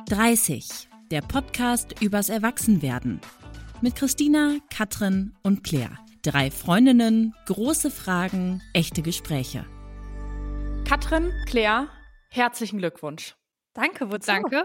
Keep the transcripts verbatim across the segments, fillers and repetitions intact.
dreißig, der Podcast übers Erwachsenwerden. Mit Christina, Katrin und Claire. Drei Freundinnen, große Fragen, echte Gespräche. Katrin, Claire, herzlichen Glückwunsch. Danke, wozu? Danke.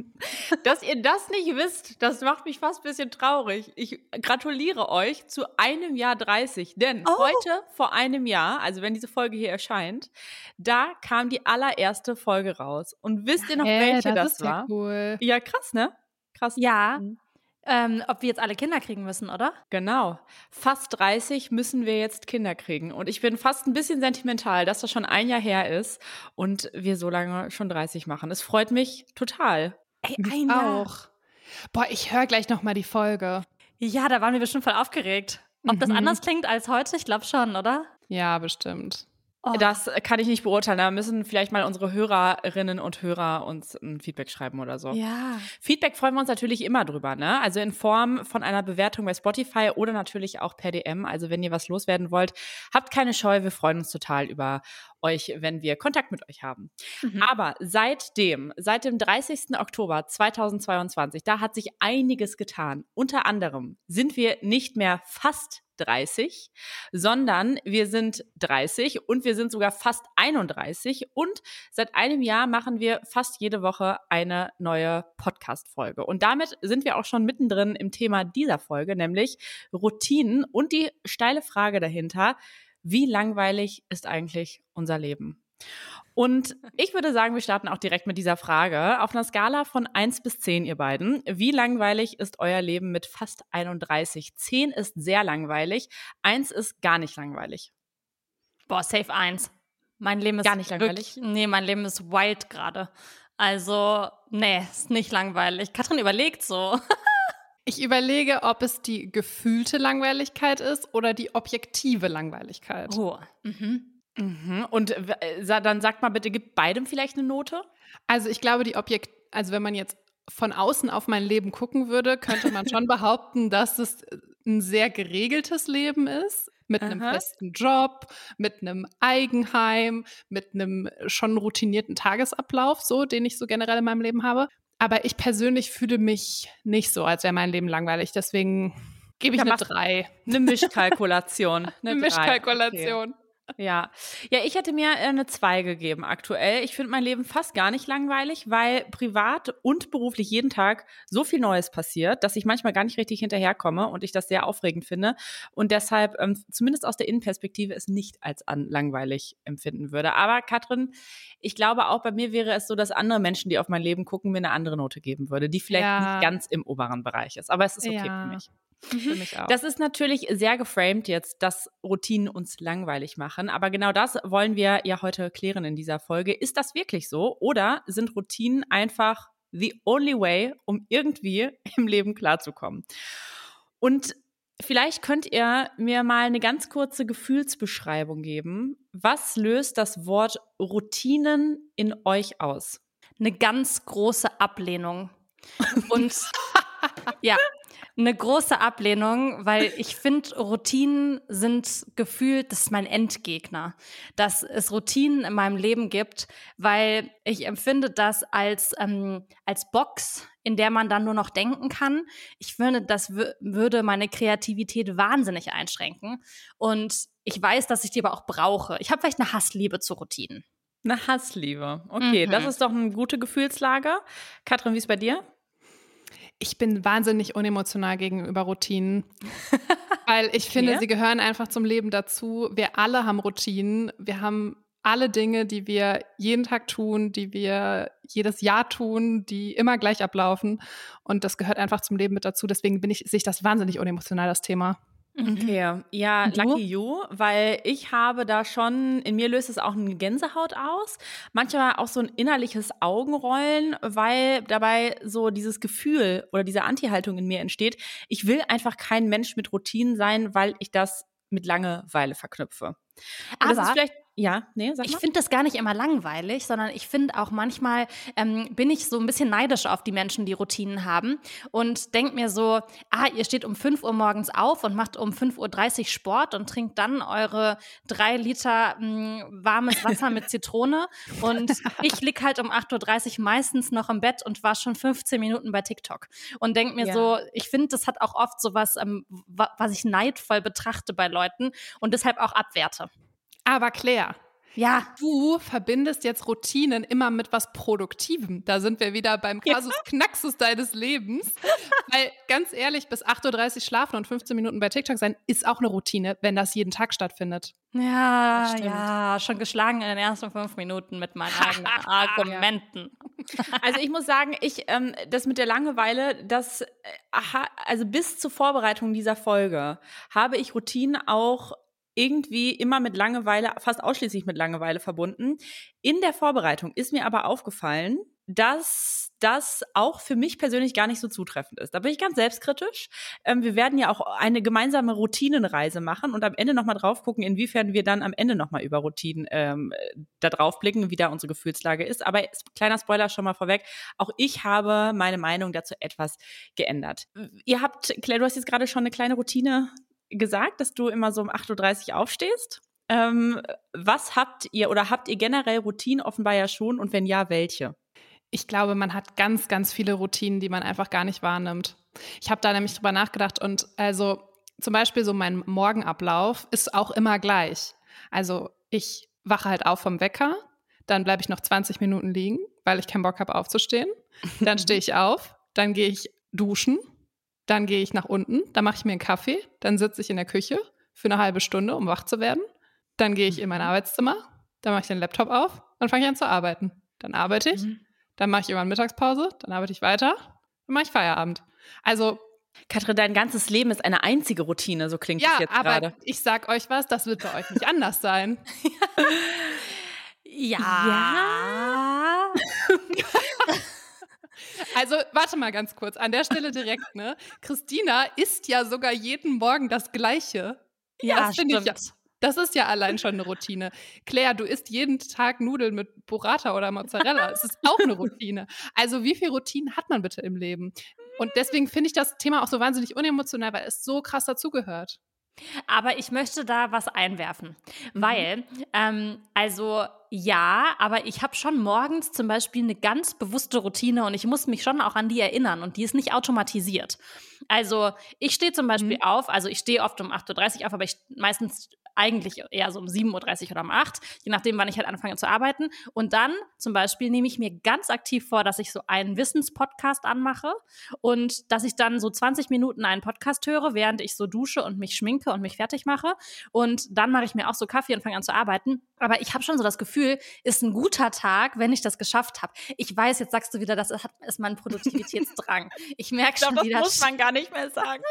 Dass ihr das nicht wisst, das macht mich fast ein bisschen traurig. Ich gratuliere euch zu einem Jahr dreißig, denn oh. heute vor einem Jahr, also wenn diese Folge hier erscheint, da kam die allererste Folge raus. Und wisst ihr noch, hey, welche das, das ist war? Ja, cool. Ja, krass, ne? Krass. Ja. Mhm. Ähm, ob wir jetzt alle Kinder kriegen müssen, oder? Genau. Fast dreißig müssen wir jetzt Kinder kriegen. Und ich bin fast ein bisschen sentimental, dass das schon ein Jahr her ist und wir so lange schon dreißig machen. Es freut mich total. Ey, ein Jahr. Auch. Boah, ich höre gleich noch mal die Folge. Ja, da waren wir bestimmt voll aufgeregt. Ob mhm. das anders klingt als heute? Ich glaube schon, oder? Ja, bestimmt. Oh. Das kann ich nicht beurteilen. Da müssen vielleicht mal unsere Hörerinnen und Hörer uns ein Feedback schreiben oder so. Ja. Feedback freuen wir uns natürlich immer drüber, ne? Also in Form von einer Bewertung bei Spotify oder natürlich auch per D M. Also wenn ihr was loswerden wollt, habt keine Scheu. Wir freuen uns total über euch, wenn wir Kontakt mit euch haben. Mhm. Aber seitdem, seit dem dreißigsten Oktober zweitausendzweiundzwanzig, da hat sich einiges getan. Unter anderem sind wir nicht mehr fast dreißig, sondern wir sind dreißig und wir sind sogar fast einunddreißig und seit einem Jahr machen wir fast jede Woche eine neue Podcast-Folge. Und damit sind wir auch schon mittendrin im Thema dieser Folge, nämlich Routinen und die steile Frage dahinter: Wie langweilig ist eigentlich unser Leben? Und ich würde sagen, wir starten auch direkt mit dieser Frage. Auf einer Skala von eins bis zehn, ihr beiden, wie langweilig ist euer Leben mit fast einunddreißig? zehn ist sehr langweilig, eins ist gar nicht langweilig. Boah, safe eins. Mein Leben ist gar nicht langweilig? Wirklich, nee, mein Leben ist wild gerade. Also, nee, ist nicht langweilig. Katrin überlegt so. Ich überlege, ob es die gefühlte Langweiligkeit ist oder die objektive Langweiligkeit. Oh, mhm. Mhm. Und dann sagt mal bitte, gibt beidem vielleicht eine Note? Also ich glaube, die Objekt, also wenn man jetzt von außen auf mein Leben gucken würde, könnte man schon behaupten, dass es ein sehr geregeltes Leben ist, mit einem Aha. festen Job, mit einem Eigenheim, mit einem schon routinierten Tagesablauf, so, den ich so generell in meinem Leben habe. Aber ich persönlich fühle mich nicht so, als wäre mein Leben langweilig. Deswegen gebe ich ja, eine drei. Eine Mischkalkulation. Eine, eine Mischkalkulation. Okay. Ja. Ja, ich hätte mir eine zwei gegeben aktuell. Ich finde mein Leben fast gar nicht langweilig, weil privat und beruflich jeden Tag so viel Neues passiert, dass ich manchmal gar nicht richtig hinterherkomme und ich das sehr aufregend finde und deshalb ähm, zumindest aus der Innenperspektive es nicht als an langweilig empfinden würde. Aber Katrin, ich glaube auch bei mir wäre es so, dass andere Menschen, die auf mein Leben gucken, mir eine andere Note geben würde, die vielleicht ja. nicht ganz im oberen Bereich ist. Aber es ist okay ja. für mich. Für mich auch. Das ist natürlich sehr geframed jetzt, dass Routinen uns langweilig machen. Aber genau das wollen wir ja heute klären in dieser Folge. Ist das wirklich so? Oder sind Routinen einfach the only way, um irgendwie im Leben klarzukommen? Und vielleicht könnt ihr mir mal eine ganz kurze Gefühlsbeschreibung geben. Was löst das Wort Routinen in euch aus? Eine ganz große Ablehnung. Und ja, eine große Ablehnung, weil ich finde, Routinen sind gefühlt, das ist mein Endgegner, dass es Routinen in meinem Leben gibt, weil ich empfinde das als, ähm, als Box, in der man dann nur noch denken kann. Ich finde, das w- würde meine Kreativität wahnsinnig einschränken und ich weiß, dass ich die aber auch brauche. Ich habe vielleicht eine Hassliebe zu Routinen. Eine Hassliebe, okay, Mhm. das ist doch eine gute Gefühlslage. Katrin, wie ist es bei dir? Ich bin wahnsinnig unemotional gegenüber Routinen, weil ich finde, sie gehören einfach zum Leben dazu. Wir alle haben Routinen. Wir haben alle Dinge, die wir jeden Tag tun, die wir jedes Jahr tun, die immer gleich ablaufen. Und das gehört einfach zum Leben mit dazu. Deswegen bin ich, sehe ich das wahnsinnig unemotional, das Thema. Okay, ja, Und du? lucky you, weil ich habe da schon, in mir löst es auch eine Gänsehaut aus, manchmal auch so ein innerliches Augenrollen, weil dabei so dieses Gefühl oder diese Anti-Haltung in mir entsteht, ich will einfach kein Mensch mit Routinen sein, weil ich das mit Langeweile verknüpfe. Und Aber das ist vielleicht, Ja, nee, sag mal. Ich finde das gar nicht immer langweilig, sondern ich finde auch manchmal ähm, bin ich so ein bisschen neidisch auf die Menschen, die Routinen haben und denke mir so, ah, ihr steht um fünf Uhr morgens auf und macht um fünf Uhr dreißig Sport und trinkt dann eure drei Liter mh, warmes Wasser mit Zitrone und ich lieg halt um acht Uhr dreißig meistens noch im Bett und war schon fünfzehn Minuten bei TikTok und denke mir Ja. so, ich finde, das hat auch oft so was, ähm, wa- was ich neidvoll betrachte bei Leuten und deshalb auch abwerte. Aber Claire, Ja, du verbindest jetzt Routinen immer mit was Produktivem. Da sind wir wieder beim Kasus Knaxus deines Lebens. Weil ganz ehrlich, bis acht Uhr dreißig schlafen und fünfzehn Minuten bei TikTok sein, ist auch eine Routine, wenn das jeden Tag stattfindet. ja, Das stimmt. ja, schon geschlagen in den ersten fünf Minuten mit meinen eigenen Argumenten. Also ich muss sagen, ich ähm, das mit der Langeweile, das äh, aha, also bis zur Vorbereitung dieser Folge habe ich Routinen auch irgendwie immer mit Langeweile, fast ausschließlich mit Langeweile verbunden. In der Vorbereitung ist mir aber aufgefallen, dass das auch für mich persönlich gar nicht so zutreffend ist. Da bin ich ganz selbstkritisch. Ähm, wir werden ja auch eine gemeinsame Routinenreise machen und am Ende nochmal drauf gucken, inwiefern wir dann am Ende nochmal über Routinen ähm, da drauf blicken, wie da unsere Gefühlslage ist. Aber kleiner Spoiler schon mal vorweg, auch ich habe meine Meinung dazu etwas geändert. Ihr habt, Claire, du hast jetzt gerade schon eine kleine Routine gesagt, dass du immer so um acht Uhr dreißig aufstehst. Ähm, was habt ihr oder habt ihr generell Routinen offenbar ja schon und wenn ja, welche? Ich glaube, man hat ganz, ganz viele Routinen, die man einfach gar nicht wahrnimmt. Ich habe da nämlich drüber nachgedacht und also zum Beispiel so mein Morgenablauf ist auch immer gleich. Also ich wache halt auf vom Wecker, dann bleibe ich noch zwanzig Minuten liegen, weil ich keinen Bock habe aufzustehen. Dann stehe ich auf, dann gehe ich duschen, dann gehe ich nach unten, dann mache ich mir einen Kaffee, dann sitze ich in der Küche für eine halbe Stunde, um wach zu werden. Dann gehe ich in mein Arbeitszimmer, dann mache ich den Laptop auf, dann fange ich an zu arbeiten. Dann arbeite ich, Mhm. dann mache ich irgendwann Mittagspause, dann arbeite ich weiter, dann mache ich Feierabend. Also Katrin, dein ganzes Leben ist eine einzige Routine, so klingt ja, es jetzt aber gerade. ich sag euch was, das wird bei euch nicht anders sein. Ja. Also warte mal ganz kurz, an der Stelle direkt, ne? Christina isst ja sogar jeden Morgen das Gleiche. Ja, das finde ich ja, stimmt. das ist ja allein schon eine Routine. Claire, du isst jeden Tag Nudeln mit Burrata oder Mozzarella. Es ist auch eine Routine. Also wie viele Routinen hat man bitte im Leben? Und deswegen finde ich das Thema auch so wahnsinnig unemotional, weil es so krass dazugehört. Aber ich möchte da was einwerfen, weil, ähm, also ja, aber ich habe schon morgens zum Beispiel eine ganz bewusste Routine und ich muss mich schon auch an die erinnern und die ist nicht automatisiert. Also ich stehe zum Beispiel Mhm. auf, also ich stehe oft um acht Uhr dreißig auf, aber ich meistens eigentlich eher so um sieben Uhr dreißig oder um acht, je nachdem, wann ich halt anfange zu arbeiten. Und dann zum Beispiel nehme ich mir ganz aktiv vor, dass ich so einen Wissenspodcast anmache und dass ich dann so zwanzig Minuten einen Podcast höre, während ich so dusche und mich schminke und mich fertig mache. Und dann mache ich mir auch so Kaffee und fange an zu arbeiten. Aber ich habe schon so das Gefühl, ist ein guter Tag, wenn ich das geschafft habe. Ich weiß, jetzt sagst du wieder, das hat- ist mein Produktivitätsdrang. Ich merke Ich glaube, schon das wieder. muss man gar nicht mehr sagen.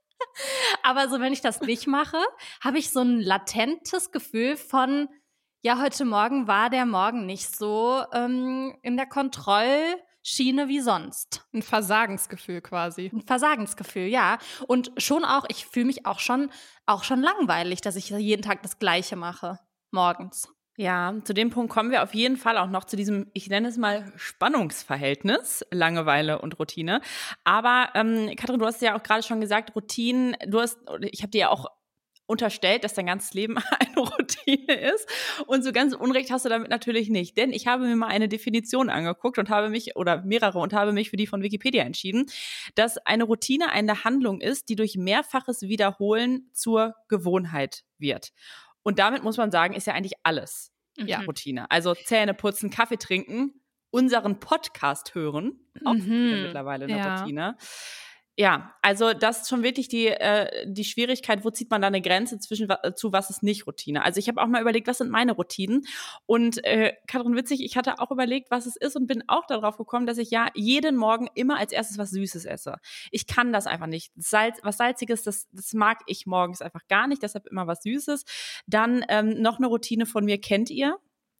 Aber so, wenn ich das nicht mache, habe ich so ein latentes Gefühl von, ja, heute Morgen war der Morgen nicht so ähm, in der Kontrollschiene wie sonst. Ein Versagensgefühl quasi. Ein Versagensgefühl, ja. Und schon auch, ich fühle mich auch schon, auch schon langweilig, dass ich jeden Tag das Gleiche mache. Morgens. Ja, zu dem Punkt kommen wir auf jeden Fall auch noch zu diesem, ich nenne es mal Spannungsverhältnis, Langeweile und Routine. Aber ähm, Katrin, du hast ja auch gerade schon gesagt, Routinen, du hast, ich habe dir ja auch unterstellt, dass dein ganzes Leben eine Routine ist. Und so ganz Unrecht hast du damit natürlich nicht. Denn ich habe mir mal eine Definition angeguckt und habe mich, oder mehrere, und habe mich für die von Wikipedia entschieden, dass eine Routine eine Handlung ist, die durch mehrfaches Wiederholen zur Gewohnheit wird. Und damit muss man sagen, ist ja eigentlich alles Ja. Routine. Also Zähne putzen, Kaffee trinken, unseren Podcast hören, auch Mhm. viele mittlerweile eine Ja. Routine. Ja, also das ist schon wirklich die, äh, die Schwierigkeit, wo zieht man da eine Grenze zwischen wa- zu was ist nicht Routine. Also ich habe auch mal überlegt, was sind meine Routinen und äh, Katrin, witzig, ich hatte auch überlegt, was es ist und bin auch darauf gekommen, dass ich ja jeden Morgen immer als erstes was Süßes esse. Ich kann das einfach nicht. Salz, was Salziges, das, das mag ich morgens einfach gar nicht, deshalb immer was Süßes. Dann ähm, noch eine Routine von mir kennt ihr.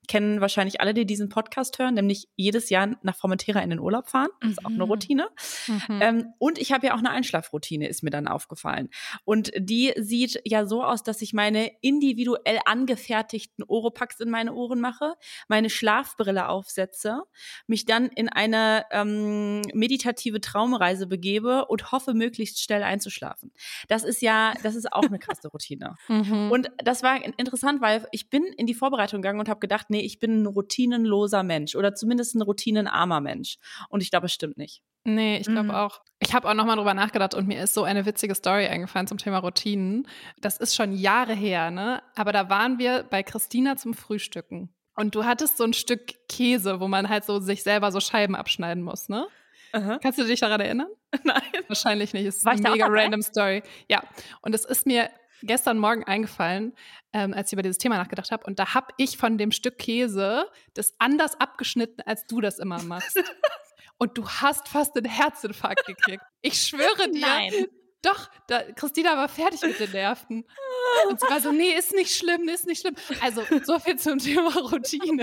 kennen wahrscheinlich alle, die diesen Podcast hören, nämlich jedes Jahr nach Formentera in den Urlaub fahren. Das ist auch eine Routine. Mhm. Ähm, und ich habe ja auch eine Einschlafroutine, ist mir dann aufgefallen. Und die sieht ja so aus, dass ich meine individuell angefertigten Oropax in meine Ohren mache, meine Schlafbrille aufsetze, mich dann in eine ähm, meditative Traumreise begebe und hoffe, möglichst schnell einzuschlafen. Das ist ja, das ist auch eine krasse Routine. Mhm. Und das war interessant, weil ich bin in die Vorbereitung gegangen und habe gedacht, nee, ich bin ein routinenloser Mensch oder zumindest ein routinenarmer Mensch. Und ich glaube, es stimmt nicht. Nee, ich glaube mhm. auch. Ich habe auch nochmal drüber nachgedacht und mir ist so eine witzige Story eingefallen zum Thema Routinen. Das ist schon Jahre her, ne? Aber da waren wir bei Christina zum Frühstücken. Und du hattest so ein Stück Käse, wo man halt so sich selber so Scheiben abschneiden muss, ne? Uh-huh. Kannst du dich daran erinnern? Nein. Wahrscheinlich nicht. Es ist eine mega random Story. Ja, und es ist mir gestern Morgen eingefallen, ähm, als ich über dieses Thema nachgedacht habe. Und da habe ich von dem Stück Käse das anders abgeschnitten, als du das immer machst. Und du hast fast einen Herzinfarkt gekriegt. Ich schwöre dir. Nein. Doch, da, Christina war fertig mit den Nerven. Und sie war so, nee, ist nicht schlimm, ist nicht schlimm. Also, so viel zum Thema Routine.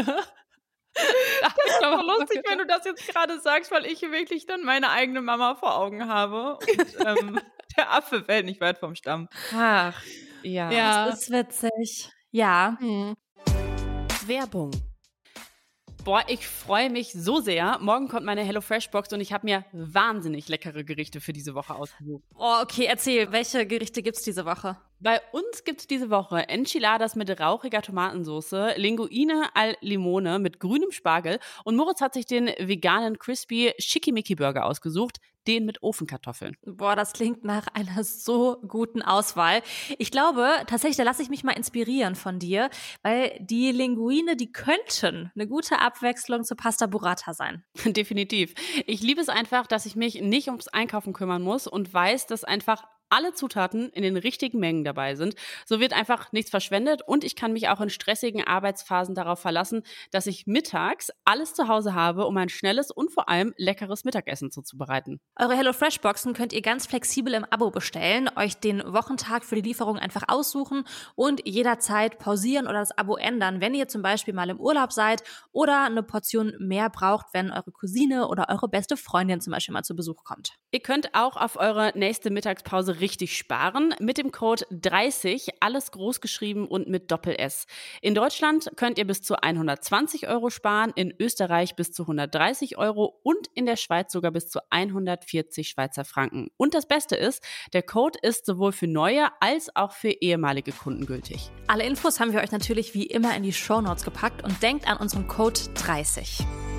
Das ist aber lustig, wenn du das jetzt gerade sagst, weil ich wirklich dann meine eigene Mama vor Augen habe. Und ähm, der Affe fällt nicht weit vom Stamm. Ach, ja. ja. Das ist witzig. Ja. Mhm. Werbung. Boah, ich freue mich so sehr. Morgen kommt meine HelloFresh-Box und ich habe mir wahnsinnig leckere Gerichte für diese Woche ausgesucht. Oh, okay, erzähl, welche Gerichte gibt's diese Woche? Bei uns gibt's diese Woche Enchiladas mit rauchiger Tomatensauce, Linguine al Limone mit grünem Spargel und Moritz hat sich den veganen Crispy Schickimicki-Burger ausgesucht, den mit Ofenkartoffeln. Boah, das klingt nach einer so guten Auswahl. Ich glaube, tatsächlich, da lasse ich mich mal inspirieren von dir, weil die Linguine, die könnten eine gute Abwechslung zur Pasta Burrata sein. Definitiv. Ich liebe es einfach, dass ich mich nicht ums Einkaufen kümmern muss und weiß, dass einfach alle Zutaten in den richtigen Mengen dabei sind. So wird einfach nichts verschwendet und ich kann mich auch in stressigen Arbeitsphasen darauf verlassen, dass ich mittags alles zu Hause habe, um ein schnelles und vor allem leckeres Mittagessen zuzubereiten. Eure HelloFresh-Boxen könnt ihr ganz flexibel im Abo bestellen, euch den Wochentag für die Lieferung einfach aussuchen und jederzeit pausieren oder das Abo ändern, wenn ihr zum Beispiel mal im Urlaub seid oder eine Portion mehr braucht, wenn eure Cousine oder eure beste Freundin zum Beispiel mal zu Besuch kommt. Ihr könnt auch auf eure nächste Mittagspause richtig sparen mit dem Code dreißig, alles groß geschrieben und mit Doppel-S. In Deutschland könnt ihr bis zu hundertzwanzig Euro sparen, in Österreich bis zu hundertdreißig Euro und in der Schweiz sogar bis zu hundertvierzig Schweizer Franken. Und das Beste ist, der Code ist sowohl für neue als auch für ehemalige Kunden gültig. Alle Infos haben wir euch natürlich wie immer in die Shownotes gepackt und denkt an unseren Code dreißig.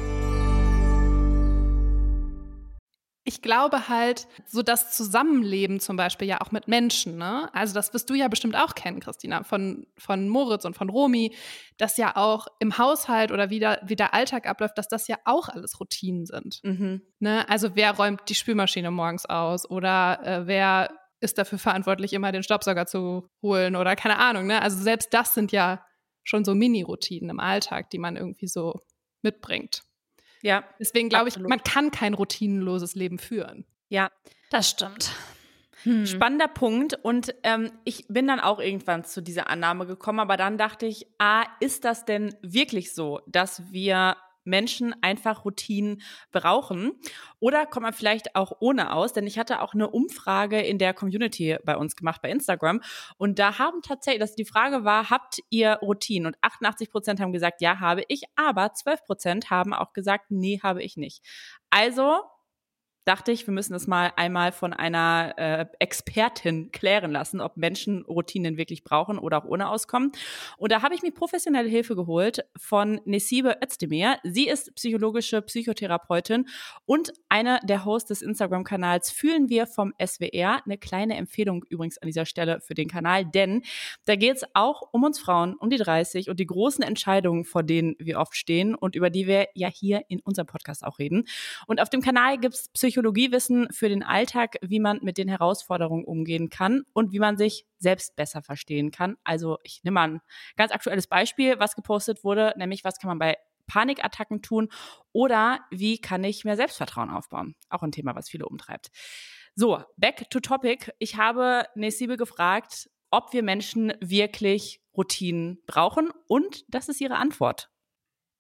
Ich glaube halt, so das Zusammenleben zum Beispiel ja auch mit Menschen, ne? Also das wirst du ja bestimmt auch kennen, Christina, von, von Moritz und von Romy, dass ja auch im Haushalt oder wie der, wie der Alltag abläuft, dass das ja auch alles Routinen sind. Mhm. Ne? Also wer räumt die Spülmaschine morgens aus oder äh, wer ist dafür verantwortlich, immer den Staubsauger zu holen oder keine Ahnung, ne? Also selbst das sind ja schon so Mini-Routinen im Alltag, die man irgendwie so mitbringt. Ja, deswegen glaube ich, man kann kein routinenloses Leben führen. Ja, das stimmt. Hm. Spannender Punkt. Und ähm, ich bin dann auch irgendwann zu dieser Annahme gekommen, aber dann dachte ich, ah, ist das denn wirklich so, dass wir Menschen einfach Routinen brauchen? Oder kommt man vielleicht auch ohne aus? Denn ich hatte auch eine Umfrage in der Community bei uns gemacht, bei Instagram. Und da haben tatsächlich, dass die Frage war, habt ihr Routinen? Und achtundachtzig Prozent haben gesagt, ja, habe ich. Aber zwölf Prozent haben auch gesagt, nee, habe ich nicht. Also dachte ich, wir müssen das mal einmal von einer äh, Expertin klären lassen, ob Menschen Routinen wirklich brauchen oder auch ohne auskommen. Und da habe ich mir professionelle Hilfe geholt von Nesibe Özdemir. Sie ist psychologische Psychotherapeutin und eine der Hosts des Instagram-Kanals Fühlen wir vom S W R. Eine kleine Empfehlung übrigens an dieser Stelle für den Kanal, denn da geht es auch um uns Frauen, um die dreißig und die großen Entscheidungen, vor denen wir oft stehen und über die wir ja hier in unserem Podcast auch reden. Und auf dem Kanal gibt es Psychologie Psychologiewissen für den Alltag, wie man mit den Herausforderungen umgehen kann und wie man sich selbst besser verstehen kann. Also ich nehme mal ein ganz aktuelles Beispiel, was gepostet wurde, nämlich was kann man bei Panikattacken tun oder wie kann ich mehr Selbstvertrauen aufbauen? Auch ein Thema, was viele umtreibt. So, back to topic. Ich habe Nesibe gefragt, ob wir Menschen wirklich Routinen brauchen und das ist ihre Antwort.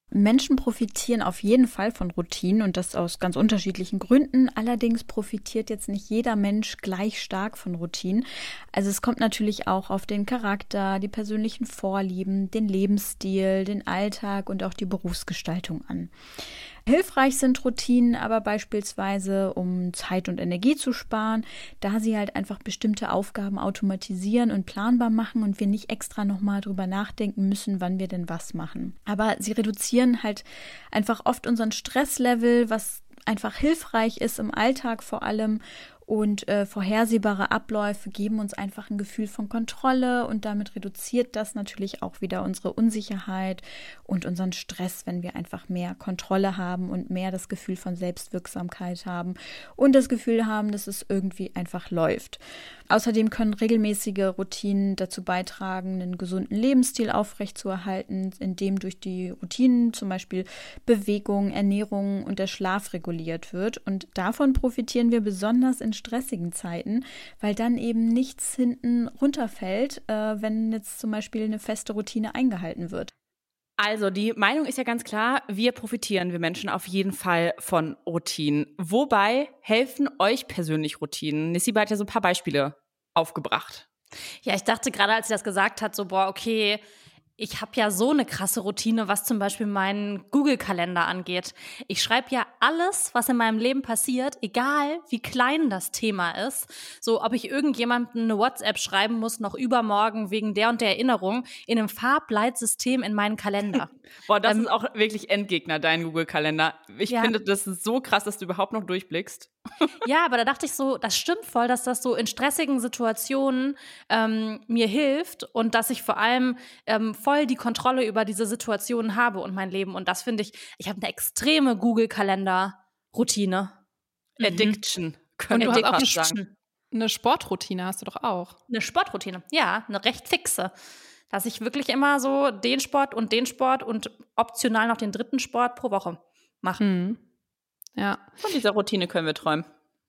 Menschen profitieren auf jeden Fall von Routinen und das aus ganz unterschiedlichen Gründen. Allerdings profitiert jetzt nicht jeder Mensch gleich stark von Routinen. Also es kommt natürlich auch auf den Charakter, die persönlichen Vorlieben, den Lebensstil, den Alltag und auch die Berufsgestaltung an. Hilfreich sind Routinen aber beispielsweise, um Zeit und Energie zu sparen, da sie halt einfach bestimmte Aufgaben automatisieren und planbar machen und wir nicht extra nochmal drüber nachdenken müssen, wann wir denn was machen. Aber sie reduzieren halt einfach oft unseren Stresslevel, was einfach hilfreich ist im Alltag vor allem. Und äh, vorhersehbare Abläufe geben uns einfach ein Gefühl von Kontrolle und damit reduziert das natürlich auch wieder unsere Unsicherheit und unseren Stress, wenn wir einfach mehr Kontrolle haben und mehr das Gefühl von Selbstwirksamkeit haben und das Gefühl haben, dass es irgendwie einfach läuft. Außerdem können regelmäßige Routinen dazu beitragen, einen gesunden Lebensstil aufrechtzuerhalten, indem durch die Routinen zum Beispiel Bewegung, Ernährung und der Schlaf reguliert wird. Und davon profitieren wir besonders in stressigen Zeiten, weil dann eben nichts hinten runterfällt, äh, wenn jetzt zum Beispiel eine feste Routine eingehalten wird. Also die Meinung ist ja ganz klar, wir profitieren, wir Menschen auf jeden Fall von Routinen. Wobei helfen euch persönlich Routinen? Nissiba hat ja so ein paar Beispiele aufgebracht. Ja, ich dachte gerade, als sie das gesagt hat, so boah, okay, ich habe ja so eine krasse Routine, was zum Beispiel meinen Google-Kalender angeht. Ich schreibe ja alles, was in meinem Leben passiert, egal wie klein das Thema ist. So, ob ich irgendjemandem eine WhatsApp schreiben muss, noch übermorgen wegen der und der Erinnerung, in einem Farbleitsystem in meinen Kalender. Boah, das ähm, ist auch wirklich Endgegner, dein Google-Kalender. Ich ja. finde, das ist so krass, dass du überhaupt noch durchblickst. Ja, aber da dachte ich so, das stimmt voll, dass das so in stressigen Situationen ähm, mir hilft und dass ich vor allem ähm, voll die Kontrolle über diese Situationen habe und mein Leben. Und das finde ich, ich habe eine extreme Google-Kalender-Routine. Mhm. Addiction. Und du hast auch eine, sagen. eine Sportroutine, hast du doch auch. Eine Sportroutine, ja, eine recht fixe. Dass ich wirklich immer so den Sport und den Sport und optional noch den dritten Sport pro Woche mache. Mhm. Ja. Von dieser Routine können wir träumen.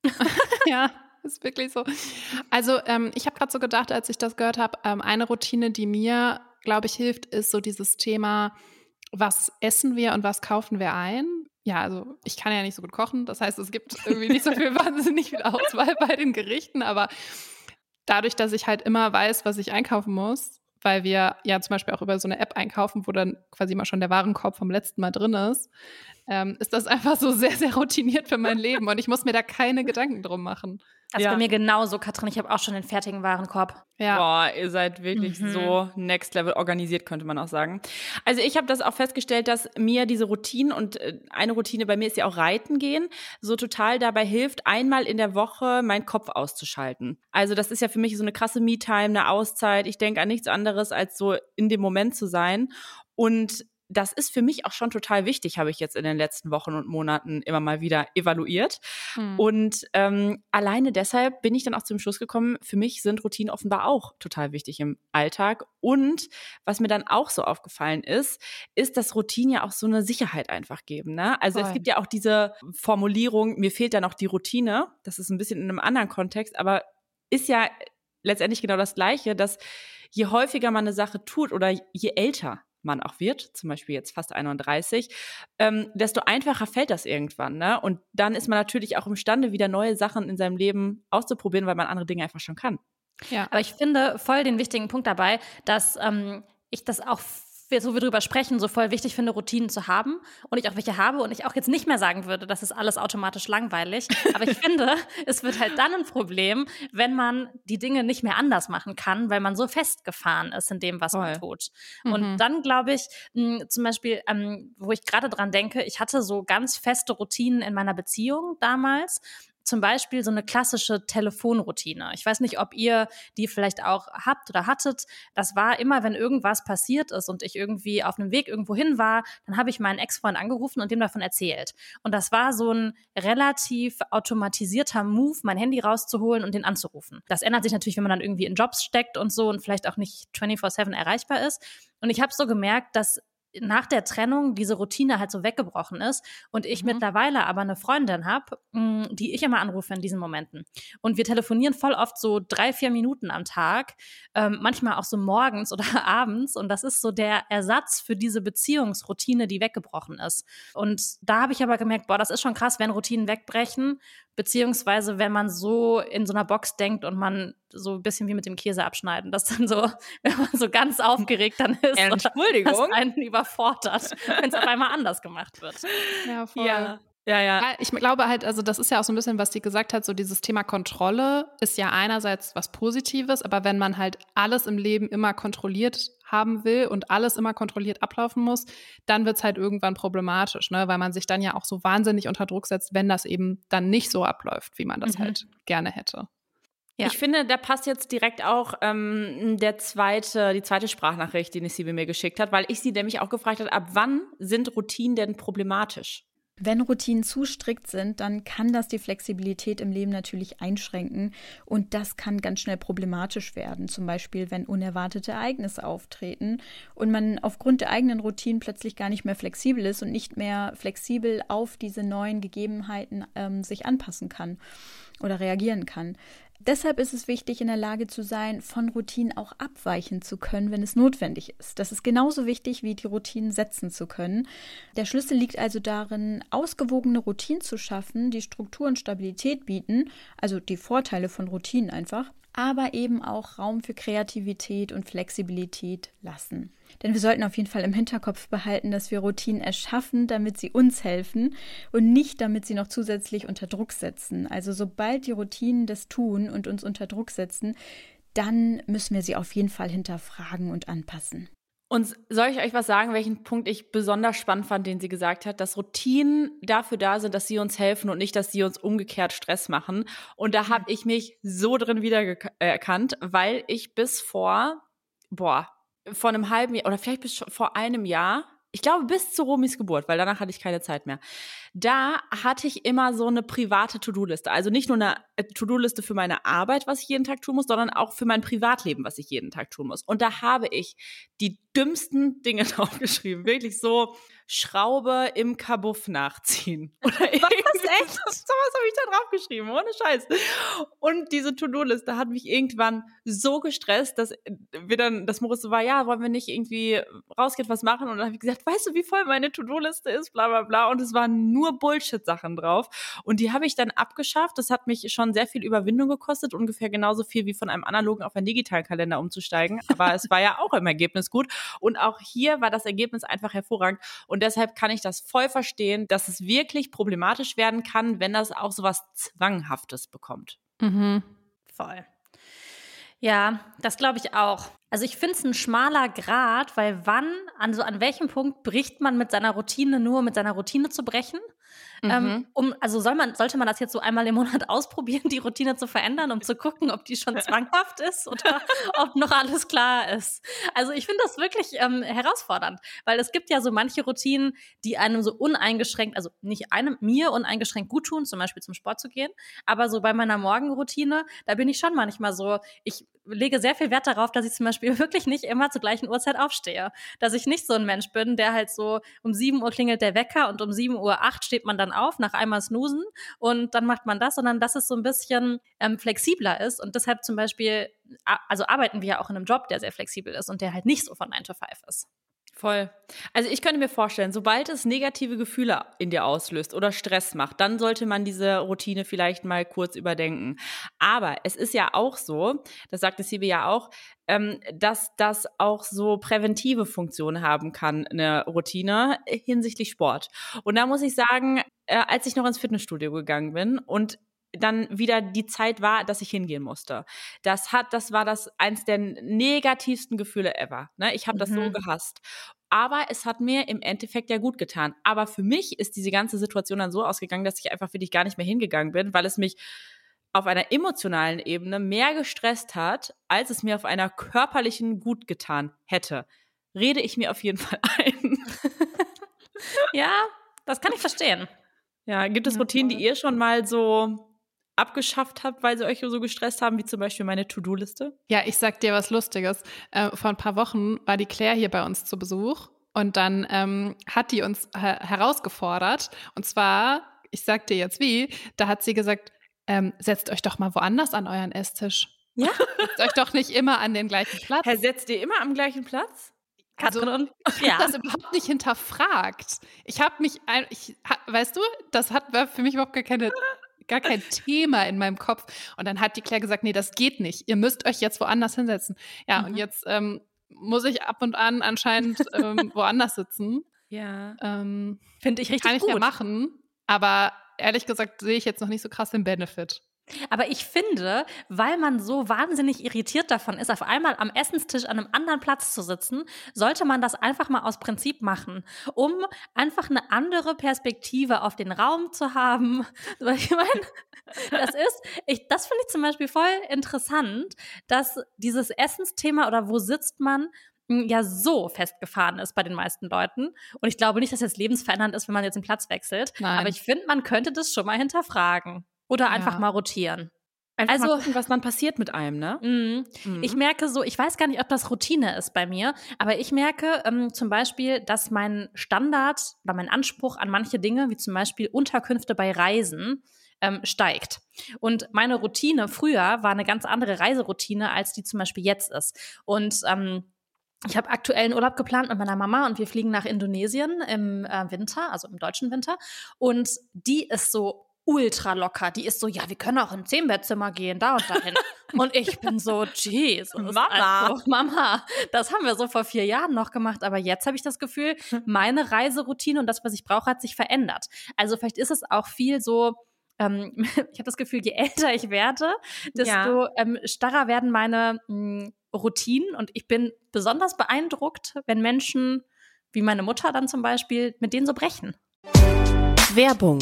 Ja, ist wirklich so. Also ähm, ich habe gerade so gedacht, als ich das gehört habe, ähm, eine Routine, die mir, glaube ich, hilft, ist so dieses Thema, was essen wir und was kaufen wir ein? Ja, also ich kann ja nicht so gut kochen, das heißt, es gibt irgendwie nicht so viel wahnsinnig viel Auswahl bei den Gerichten, aber dadurch, dass ich halt immer weiß, was ich einkaufen muss, weil wir ja zum Beispiel auch über so eine App einkaufen, wo dann quasi immer schon der Warenkorb vom letzten Mal drin ist, ähm, ist das einfach so sehr, sehr routiniert für mein Leben und ich muss mir da keine Gedanken drum machen. Das ist Ja. bei mir genauso, Katrin. Ich habe auch schon den fertigen Warenkorb. Ja. Boah, ihr seid wirklich Mhm. so next level organisiert, könnte man auch sagen. Also ich habe das auch festgestellt, dass mir diese Routinen und äh, eine Routine bei mir ist ja auch Reiten gehen, so total dabei hilft, einmal in der Woche meinen Kopf auszuschalten. Also das ist ja für mich so eine krasse Me-Time, eine Auszeit. Ich denke an nichts anderes, als so in dem Moment zu sein. Und das ist für mich auch schon total wichtig, habe ich jetzt in den letzten Wochen und Monaten immer mal wieder evaluiert. Hm. Und ähm, alleine deshalb bin ich dann auch zum Schluss gekommen, für mich sind Routinen offenbar auch total wichtig im Alltag. Und was mir dann auch so aufgefallen ist, ist, dass Routinen ja auch so eine Sicherheit einfach geben. Ne? Also Voll. es gibt ja auch diese Formulierung, mir fehlt da noch die Routine. Das ist ein bisschen in einem anderen Kontext, aber ist ja letztendlich genau das Gleiche, dass je häufiger man eine Sache tut oder je älter man auch wird, zum Beispiel jetzt fast einunddreißig, ähm, desto einfacher fällt das irgendwann. Ne? Und dann ist man natürlich auch imstande, wieder neue Sachen in seinem Leben auszuprobieren, weil man andere Dinge einfach schon kann. Ja. Aber ich finde voll den wichtigen Punkt dabei, dass ähm, ich das auch, so wir drüber sprechen, so voll wichtig finde, Routinen zu haben und ich auch welche habe und ich auch jetzt nicht mehr sagen würde, das ist alles automatisch langweilig. Aber ich finde, es wird halt dann ein Problem, wenn man die Dinge nicht mehr anders machen kann, weil man so festgefahren ist in dem, was Voll. man tut. Mhm. Und dann glaube ich, mh, zum Beispiel, ähm, wo ich gerade dran denke, ich hatte so ganz feste Routinen in meiner Beziehung damals. Zum Beispiel so eine klassische Telefonroutine. Ich weiß nicht, ob ihr die vielleicht auch habt oder hattet. Das war immer, wenn irgendwas passiert ist und ich irgendwie auf einem Weg irgendwo hin war, dann habe ich meinen Ex-Freund angerufen und dem davon erzählt. Und das war so ein relativ automatisierter Move, mein Handy rauszuholen und den anzurufen. Das ändert sich natürlich, wenn man dann irgendwie in Jobs steckt und so und vielleicht auch nicht vierundzwanzig sieben erreichbar ist. Und ich habe so gemerkt, dass nach der Trennung diese Routine halt so weggebrochen ist und ich mhm. mittlerweile aber eine Freundin habe, die ich immer anrufe in diesen Momenten. Und wir telefonieren voll oft so drei, vier Minuten am Tag, ähm, manchmal auch so morgens oder abends. Und das ist so der Ersatz für diese Beziehungsroutine, die weggebrochen ist. Und da habe ich aber gemerkt, boah, das ist schon krass, wenn Routinen wegbrechen, beziehungsweise wenn man so in so einer Box denkt und man so ein bisschen wie mit dem Käse abschneiden, dass dann so, wenn man so ganz aufgeregt dann ist, Entschuldigung, das einen überfordert, wenn es auf einmal anders gemacht wird. Ja, voll. Ja. Ja, ja. Ich glaube halt, also das ist ja auch so ein bisschen, was die gesagt hat, so dieses Thema Kontrolle ist ja einerseits was Positives, aber wenn man halt alles im Leben immer kontrolliert haben will und alles immer kontrolliert ablaufen muss, dann wird es halt irgendwann problematisch, ne? Weil man sich dann ja auch so wahnsinnig unter Druck setzt, wenn das eben dann nicht so abläuft, wie man das mhm. halt gerne hätte. Ja. Ich finde, da passt jetzt direkt auch ähm, der zweite, die zweite Sprachnachricht, die Sibylle mir geschickt hat, weil ich sie nämlich auch gefragt habe, ab wann sind Routinen denn problematisch? Wenn Routinen zu strikt sind, dann kann das die Flexibilität im Leben natürlich einschränken und das kann ganz schnell problematisch werden. Zum Beispiel, wenn unerwartete Ereignisse auftreten und man aufgrund der eigenen Routinen plötzlich gar nicht mehr flexibel ist und nicht mehr flexibel auf diese neuen Gegebenheiten ähm, sich anpassen kann oder reagieren kann. Deshalb ist es wichtig, in der Lage zu sein, von Routinen auch abweichen zu können, wenn es notwendig ist. Das ist genauso wichtig, wie die Routinen setzen zu können. Der Schlüssel liegt also darin, ausgewogene Routinen zu schaffen, die Struktur und Stabilität bieten, also die Vorteile von Routinen einfach, aber eben auch Raum für Kreativität und Flexibilität lassen. Denn wir sollten auf jeden Fall im Hinterkopf behalten, dass wir Routinen erschaffen, damit sie uns helfen und nicht, damit sie noch zusätzlich unter Druck setzen. Also sobald die Routinen das tun und uns unter Druck setzen, dann müssen wir sie auf jeden Fall hinterfragen und anpassen. Und soll ich euch was sagen, welchen Punkt ich besonders spannend fand, den sie gesagt hat, dass Routinen dafür da sind, dass sie uns helfen und nicht, dass sie uns umgekehrt Stress machen. Und da habe ich mich so drin wiedererkannt, weil ich bis vor, boah, vor einem halben Jahr oder vielleicht bis vor einem Jahr, ich glaube bis zu Romis Geburt, weil danach hatte ich keine Zeit mehr, da hatte ich immer so eine private To-Do-Liste. Also nicht nur eine To-Do-Liste für meine Arbeit, was ich jeden Tag tun muss, sondern auch für mein Privatleben, was ich jeden Tag tun muss. Und da habe ich die dümmsten Dinge draufgeschrieben. Wirklich so, Schraube im Kabuff nachziehen. Oder was, echt? So was habe ich da draufgeschrieben, ohne Scheiß. Und diese To-Do-Liste hat mich irgendwann so gestresst, dass wir dann, dass Moritz so war, ja, wollen wir nicht irgendwie rausgehen, was machen? Und dann habe ich gesagt, weißt du, wie voll meine To-Do-Liste ist, bla bla bla. Und es waren nur Bullshit-Sachen drauf. Und die habe ich dann abgeschafft. Das hat mich schon sehr viel Überwindung gekostet, ungefähr genauso viel wie von einem analogen auf einen digitalen Kalender umzusteigen. Aber es war ja auch im Ergebnis gut. Und auch hier war das Ergebnis einfach hervorragend. Und deshalb kann ich das voll verstehen, dass es wirklich problematisch werden kann, wenn das auch so was Zwanghaftes bekommt. Mhm. Voll. Ja, das glaube ich auch. Also ich finde es ein schmaler Grat, weil wann, also an welchem Punkt bricht man mit seiner Routine nur, mit seiner Routine zu brechen? Mhm. Ähm, um, also soll man, sollte man das jetzt so einmal im Monat ausprobieren, die Routine zu verändern, um zu gucken, ob die schon zwanghaft ist oder ob noch alles klar ist. Also ich finde das wirklich ähm, herausfordernd, weil es gibt ja so manche Routinen, die einem so uneingeschränkt, also nicht einem, mir uneingeschränkt gut tun, zum Beispiel zum Sport zu gehen, aber so bei meiner Morgenroutine, da bin ich schon manchmal so, ich lege sehr viel Wert darauf, dass ich zum Beispiel wirklich nicht immer zur gleichen Uhrzeit aufstehe. Dass ich nicht so ein Mensch bin, der halt so um sieben Uhr klingelt der Wecker und um sieben Uhr acht steht man dann auf, nach einmal snoosen und dann macht man das, sondern dass es so ein bisschen ähm, flexibler ist und deshalb zum Beispiel, also arbeiten wir ja auch in einem Job, der sehr flexibel ist und der halt nicht so von nine to five ist. Voll. Also ich könnte mir vorstellen, sobald es negative Gefühle in dir auslöst oder Stress macht, dann sollte man diese Routine vielleicht mal kurz überdenken. Aber es ist ja auch so, das sagte Sibylle ja auch, ähm, dass das auch so präventive Funktionen haben kann, eine Routine hinsichtlich Sport. Und da muss ich sagen, äh, als ich noch ins Fitnessstudio gegangen bin und dann wieder die Zeit war, dass ich hingehen musste. Das hat, das war das eins der negativsten Gefühle ever. Ne? Ich habe das mhm. so gehasst. Aber es hat mir im Endeffekt ja gut getan. Aber für mich ist diese ganze Situation dann so ausgegangen, dass ich einfach wirklich gar nicht mehr hingegangen bin, weil es mich auf einer emotionalen Ebene mehr gestresst hat, als es mir auf einer körperlichen gut getan hätte. Rede ich mir auf jeden Fall ein. Ja, das kann ich verstehen. Ja, gibt es Routinen, die ihr schon mal so abgeschafft habt, weil sie euch so gestresst haben, wie zum Beispiel meine To-Do-Liste? Ja, ich sag dir was Lustiges. Äh, vor ein paar Wochen war die Claire hier bei uns zu Besuch Und dann ähm, hat die uns äh, herausgefordert. Und zwar, ich sag dir jetzt wie, da hat sie gesagt, ähm, setzt euch doch mal woanders an euren Esstisch. Ja? Setzt euch doch nicht immer an den gleichen Platz. Herr, setzt ihr immer am gleichen Platz? Katrin Also, und ich ja. habe das überhaupt nicht hinterfragt. Ich habe mich, ein, ich, ha, weißt du, das hat war für mich überhaupt gar keine, gar kein Thema in meinem Kopf. Und dann hat die Claire gesagt, nee, das geht nicht. Ihr müsst euch jetzt woanders hinsetzen. Ja, Mhm. und jetzt ähm, muss ich ab und an anscheinend ähm, woanders sitzen. Ja. Ähm, Finde ich richtig kann ich gut. ja machen, aber ehrlich gesagt sehe ich jetzt noch nicht so krass den Benefit. Aber ich finde, weil man so wahnsinnig irritiert davon ist, auf einmal am Essenstisch an einem anderen Platz zu sitzen, sollte man das einfach mal aus Prinzip machen, um einfach eine andere Perspektive auf den Raum zu haben. Weil ich meine, das ist, ich, das finde ich zum Beispiel voll interessant, dass dieses Essensthema oder wo sitzt man ja so festgefahren ist bei den meisten Leuten. Und ich glaube nicht, dass jetzt lebensverändernd ist, wenn man jetzt den Platz wechselt. Nein. Aber ich finde, man könnte das schon mal hinterfragen. Oder einfach Ja. mal rotieren. Einfach Also- mal gucken, was dann passiert mit einem, ne? Mhm. Mhm. Ich merke so, ich weiß gar nicht, ob das Routine ist bei mir, aber ich merke ähm, zum Beispiel, dass mein Standard oder mein Anspruch an manche Dinge, wie zum Beispiel Unterkünfte bei Reisen, ähm, steigt. Und meine Routine früher war eine ganz andere Reiseroutine, als die zum Beispiel jetzt ist. Und ähm, ich habe aktuell einen Urlaub geplant mit meiner Mama und wir fliegen nach Indonesien im äh, Winter, also im deutschen Winter. Und die ist so ultra locker. Die ist so, ja, wir können auch in ein Zehn-Bettzimmer gehen, da und dahin. Und ich bin so, Jesus. Mama. Also, Mama, das haben wir so vor vier Jahren noch gemacht, aber jetzt habe ich das Gefühl, meine Reiseroutine und das, was ich brauche, hat sich verändert. Also vielleicht ist es auch viel so, ähm, ich habe das Gefühl, je älter ich werde, desto Ja. ähm, starrer werden meine mh, Routinen und ich bin besonders beeindruckt, wenn Menschen, wie meine Mutter dann zum Beispiel, mit denen so brechen. Werbung.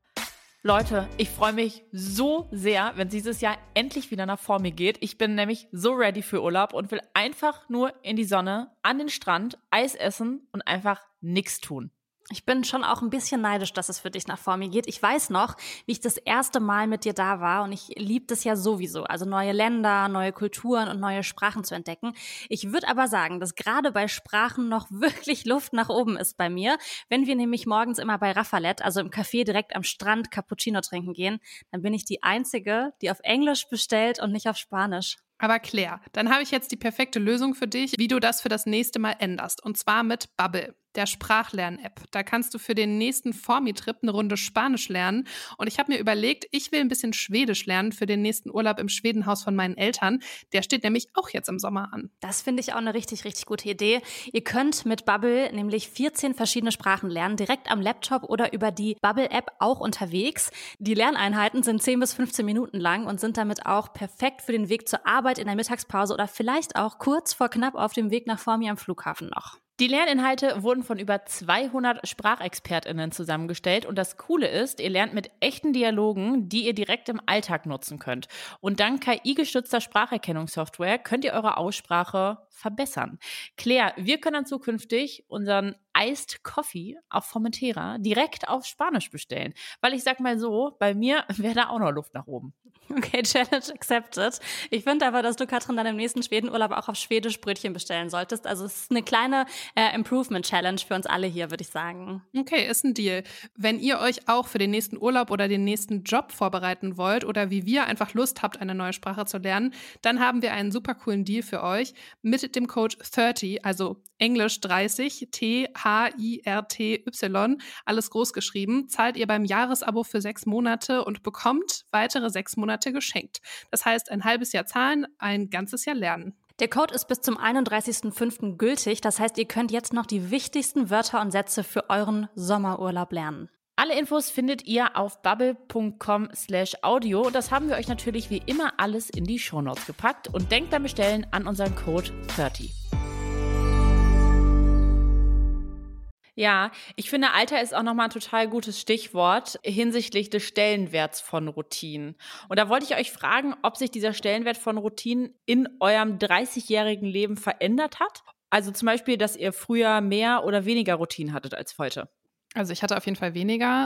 Leute, ich freue mich so sehr, wenn dieses Jahr endlich wieder nach vor mir geht. Ich bin nämlich so ready für Urlaub und will einfach nur in die Sonne, an den Strand, Eis essen und einfach nichts tun. Ich bin schon auch ein bisschen neidisch, dass es für dich nach vor mir geht. Ich weiß noch, wie ich das erste Mal mit dir da war und ich liebe das ja sowieso. Also neue Länder, neue Kulturen und neue Sprachen zu entdecken. Ich würde aber sagen, dass gerade bei Sprachen noch wirklich Luft nach oben ist bei mir. Wenn wir nämlich morgens immer bei Raffalet, also im Café direkt am Strand, Cappuccino trinken gehen, dann bin ich die Einzige, die auf Englisch bestellt und nicht auf Spanisch. Aber Claire, dann habe ich jetzt die perfekte Lösung für dich, wie du das für das nächste Mal änderst. Und zwar mit Bubble, der Sprachlern-App. Da kannst du für den nächsten Formi-Trip eine Runde Spanisch lernen. Und ich habe mir überlegt, ich will ein bisschen Schwedisch lernen für den nächsten Urlaub im Schwedenhaus von meinen Eltern. Der steht nämlich auch jetzt im Sommer an. Das finde ich auch eine richtig, richtig gute Idee. Ihr könnt mit Bubble nämlich vierzehn verschiedene Sprachen lernen, direkt am Laptop oder über die Bubble-App auch unterwegs. Die Lerneinheiten sind zehn bis fünfzehn Minuten lang und sind damit auch perfekt für den Weg zur Arbeit in der Mittagspause oder vielleicht auch kurz vor knapp auf dem Weg nach Formi am Flughafen noch. Die Lerninhalte wurden von über zweihundert SprachexpertInnen zusammengestellt und das Coole ist, ihr lernt mit echten Dialogen, die ihr direkt im Alltag nutzen könnt. Und dank K I-gestützter Spracherkennungssoftware könnt ihr eure Aussprache verbessern. Claire, wir können dann zukünftig unseren Iced Coffee auf Formentera direkt auf Spanisch bestellen. Weil ich sag mal so, bei mir wäre da auch noch Luft nach oben. Okay, Challenge accepted. Ich finde aber, dass du, Katrin, dann im nächsten Schwedenurlaub auch auf Schwedisch Brötchen bestellen solltest. Also es ist eine kleine äh, Improvement-Challenge für uns alle hier, würde ich sagen. Okay, ist ein Deal. Wenn ihr euch auch für den nächsten Urlaub oder den nächsten Job vorbereiten wollt oder wie wir einfach Lust habt, eine neue Sprache zu lernen, dann haben wir einen super coolen Deal für euch mit dem Code dreißig, also Englisch dreißig, T H I R T Y, alles groß geschrieben, zahlt ihr beim Jahresabo für sechs Monate und bekommt weitere sechs Monate geschenkt. Das heißt, ein halbes Jahr zahlen, ein ganzes Jahr lernen. Der Code ist bis zum einunddreißigsten fünften gültig. Das heißt, ihr könnt jetzt noch die wichtigsten Wörter und Sätze für euren Sommerurlaub lernen. Alle Infos findet ihr auf bubble punkt com slash audio. Das haben wir euch natürlich wie immer alles in die Shownotes gepackt. Und denkt beim Bestellen an unseren Code dreißig. Ja, ich finde, Alter ist auch nochmal ein total gutes Stichwort hinsichtlich des Stellenwerts von Routinen. Und da wollte ich euch fragen, ob sich dieser Stellenwert von Routinen in eurem dreißigjährigen Leben verändert hat. Also zum Beispiel, dass ihr früher mehr oder weniger Routinen hattet als heute. Also ich hatte auf jeden Fall weniger.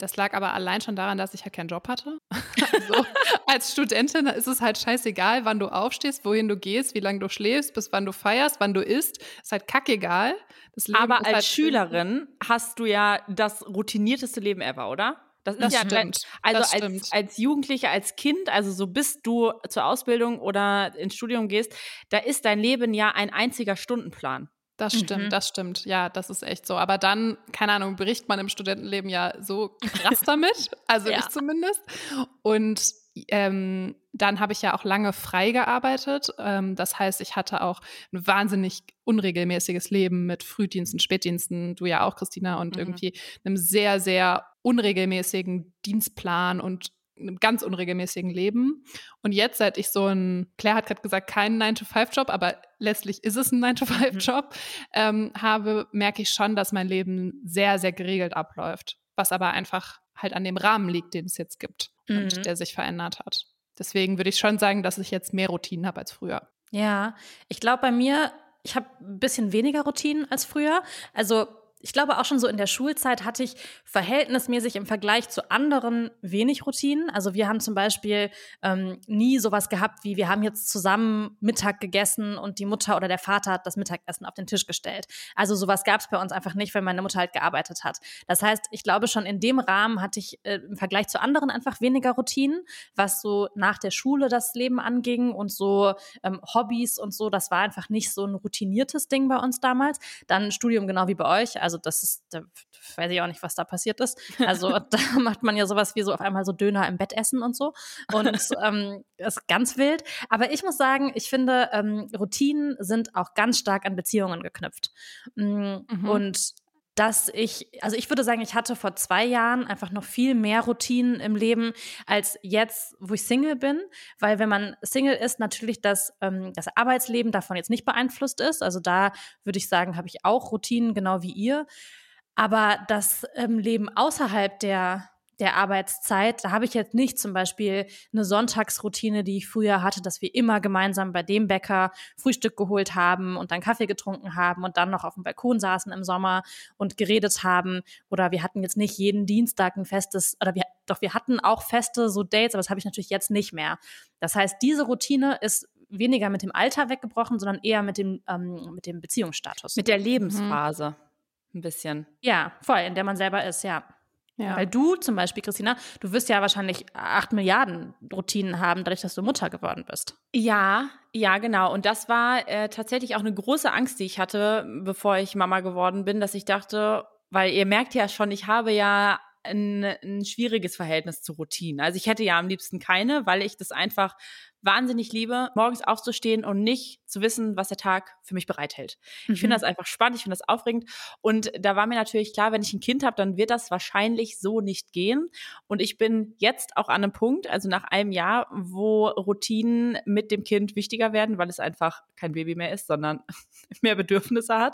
Das lag aber allein schon daran, dass ich halt keinen Job hatte. Also als Studentin ist es halt scheißegal, wann du aufstehst, wohin du gehst, wie lange du schläfst, bis wann du feierst, wann du isst. Ist halt kackegal. Das Leben Aber ist als halt Schülerin hast du ja das routinierteste Leben ever, oder? Das, ist Das ja stimmt. Also Das als, stimmt. als Jugendliche, als Kind, also so bis du zur Ausbildung oder ins Studium gehst, da ist dein Leben ja ein einziger Stundenplan. Das stimmt, Mhm. das stimmt. Ja, das ist echt so. Aber dann, keine Ahnung, bricht man im Studentenleben ja so krass damit. Also Ja. ich zumindest. Und ähm, dann habe ich ja auch lange frei gearbeitet. Ähm, das heißt, ich hatte auch ein wahnsinnig unregelmäßiges Leben mit Frühdiensten, Spätdiensten, du ja auch, Christina, und Mhm. irgendwie einem sehr, sehr unregelmäßigen Dienstplan und einem ganz unregelmäßigen Leben. Und jetzt, seit ich so ein, Claire hat gerade gesagt, kein nine to five Job, aber letztlich ist es ein nine to five Job, ähm, habe, merke ich schon, dass mein Leben sehr, sehr geregelt abläuft. Was aber einfach halt an dem Rahmen liegt, den es jetzt gibt und Mhm. der sich verändert hat. Deswegen würde ich schon sagen, dass ich jetzt mehr Routinen habe als früher. Ja, ich glaube bei mir, ich habe ein bisschen weniger Routinen als früher. Also ich glaube auch schon so in der Schulzeit hatte ich verhältnismäßig im Vergleich zu anderen wenig Routinen. Also wir haben zum Beispiel ähm, nie sowas gehabt wie, wir haben jetzt zusammen Mittag gegessen und die Mutter oder der Vater hat das Mittagessen auf den Tisch gestellt. Also sowas gab es bei uns einfach nicht, weil meine Mutter halt gearbeitet hat. Das heißt, ich glaube schon in dem Rahmen hatte ich äh, im Vergleich zu anderen einfach weniger Routinen, was so nach der Schule das Leben anging und so ähm, Hobbys und so. Das war einfach nicht so ein routiniertes Ding bei uns damals. Dann Studium genau wie bei euch. Also das ist, da weiß ich auch nicht, was da passiert ist. Also da macht man ja sowas wie so auf einmal so Döner im Bett essen und so. Und ähm, das ist ganz wild. Aber ich muss sagen, ich finde, ähm, Routinen sind auch ganz stark an Beziehungen geknüpft. Mm, Mhm. Und dass ich, also ich würde sagen, ich hatte vor zwei Jahren einfach noch viel mehr Routinen im Leben als jetzt, wo ich Single bin, weil wenn man Single ist, natürlich das, ähm, das Arbeitsleben davon jetzt nicht beeinflusst ist. Also da würde ich sagen, habe ich auch Routinen, genau wie ihr. Aber das ähm, Leben außerhalb der der Arbeitszeit, da habe ich jetzt nicht zum Beispiel eine Sonntagsroutine, die ich früher hatte, dass wir immer gemeinsam bei dem Bäcker Frühstück geholt haben und dann Kaffee getrunken haben und dann noch auf dem Balkon saßen im Sommer und geredet haben. Oder wir hatten jetzt nicht jeden Dienstag ein festes, oder wir, doch wir hatten auch feste so Dates, aber das habe ich natürlich jetzt nicht mehr. Das heißt, diese Routine ist weniger mit dem Alter weggebrochen, sondern eher mit dem, ähm, mit dem Beziehungsstatus. Mit der Lebensphase ein bisschen. Ja, voll, in der man selber ist, ja. Ja. Weil du zum Beispiel, Christina, du wirst ja wahrscheinlich acht Milliarden Routinen haben, dadurch, dass du Mutter geworden bist. Ja, ja, genau. Und das war äh, tatsächlich auch eine große Angst, die ich hatte, bevor ich Mama geworden bin, dass ich dachte, weil ihr merkt ja schon, ich habe ja ein, ein schwieriges Verhältnis zu Routinen. Also ich hätte ja am liebsten keine, weil ich das einfach wahnsinnig liebe, morgens aufzustehen und nicht zu wissen, was der Tag für mich bereithält. Mhm. Ich finde das einfach spannend, ich finde das aufregend. Und da war mir natürlich klar, wenn ich ein Kind habe, dann wird das wahrscheinlich so nicht gehen. Und ich bin jetzt auch an einem Punkt, also nach einem Jahr, wo Routinen mit dem Kind wichtiger werden, weil es einfach kein Baby mehr ist, sondern mehr Bedürfnisse hat.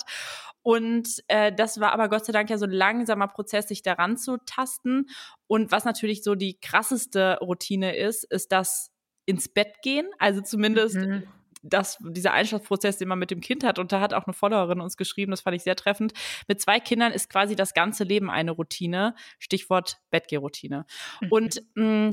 Und äh, das war aber Gott sei Dank ja so ein langsamer Prozess, sich daran zu tasten. Und was natürlich so die krasseste Routine ist, ist das ins Bett gehen, also zumindest Mhm. das, dieser Einschlafprozess, den man mit dem Kind hat. Und da hat auch eine Followerin uns geschrieben, das fand ich sehr treffend. Mit zwei Kindern ist quasi das ganze Leben eine Routine. Stichwort Bettgehroutine. Mhm. Und mh,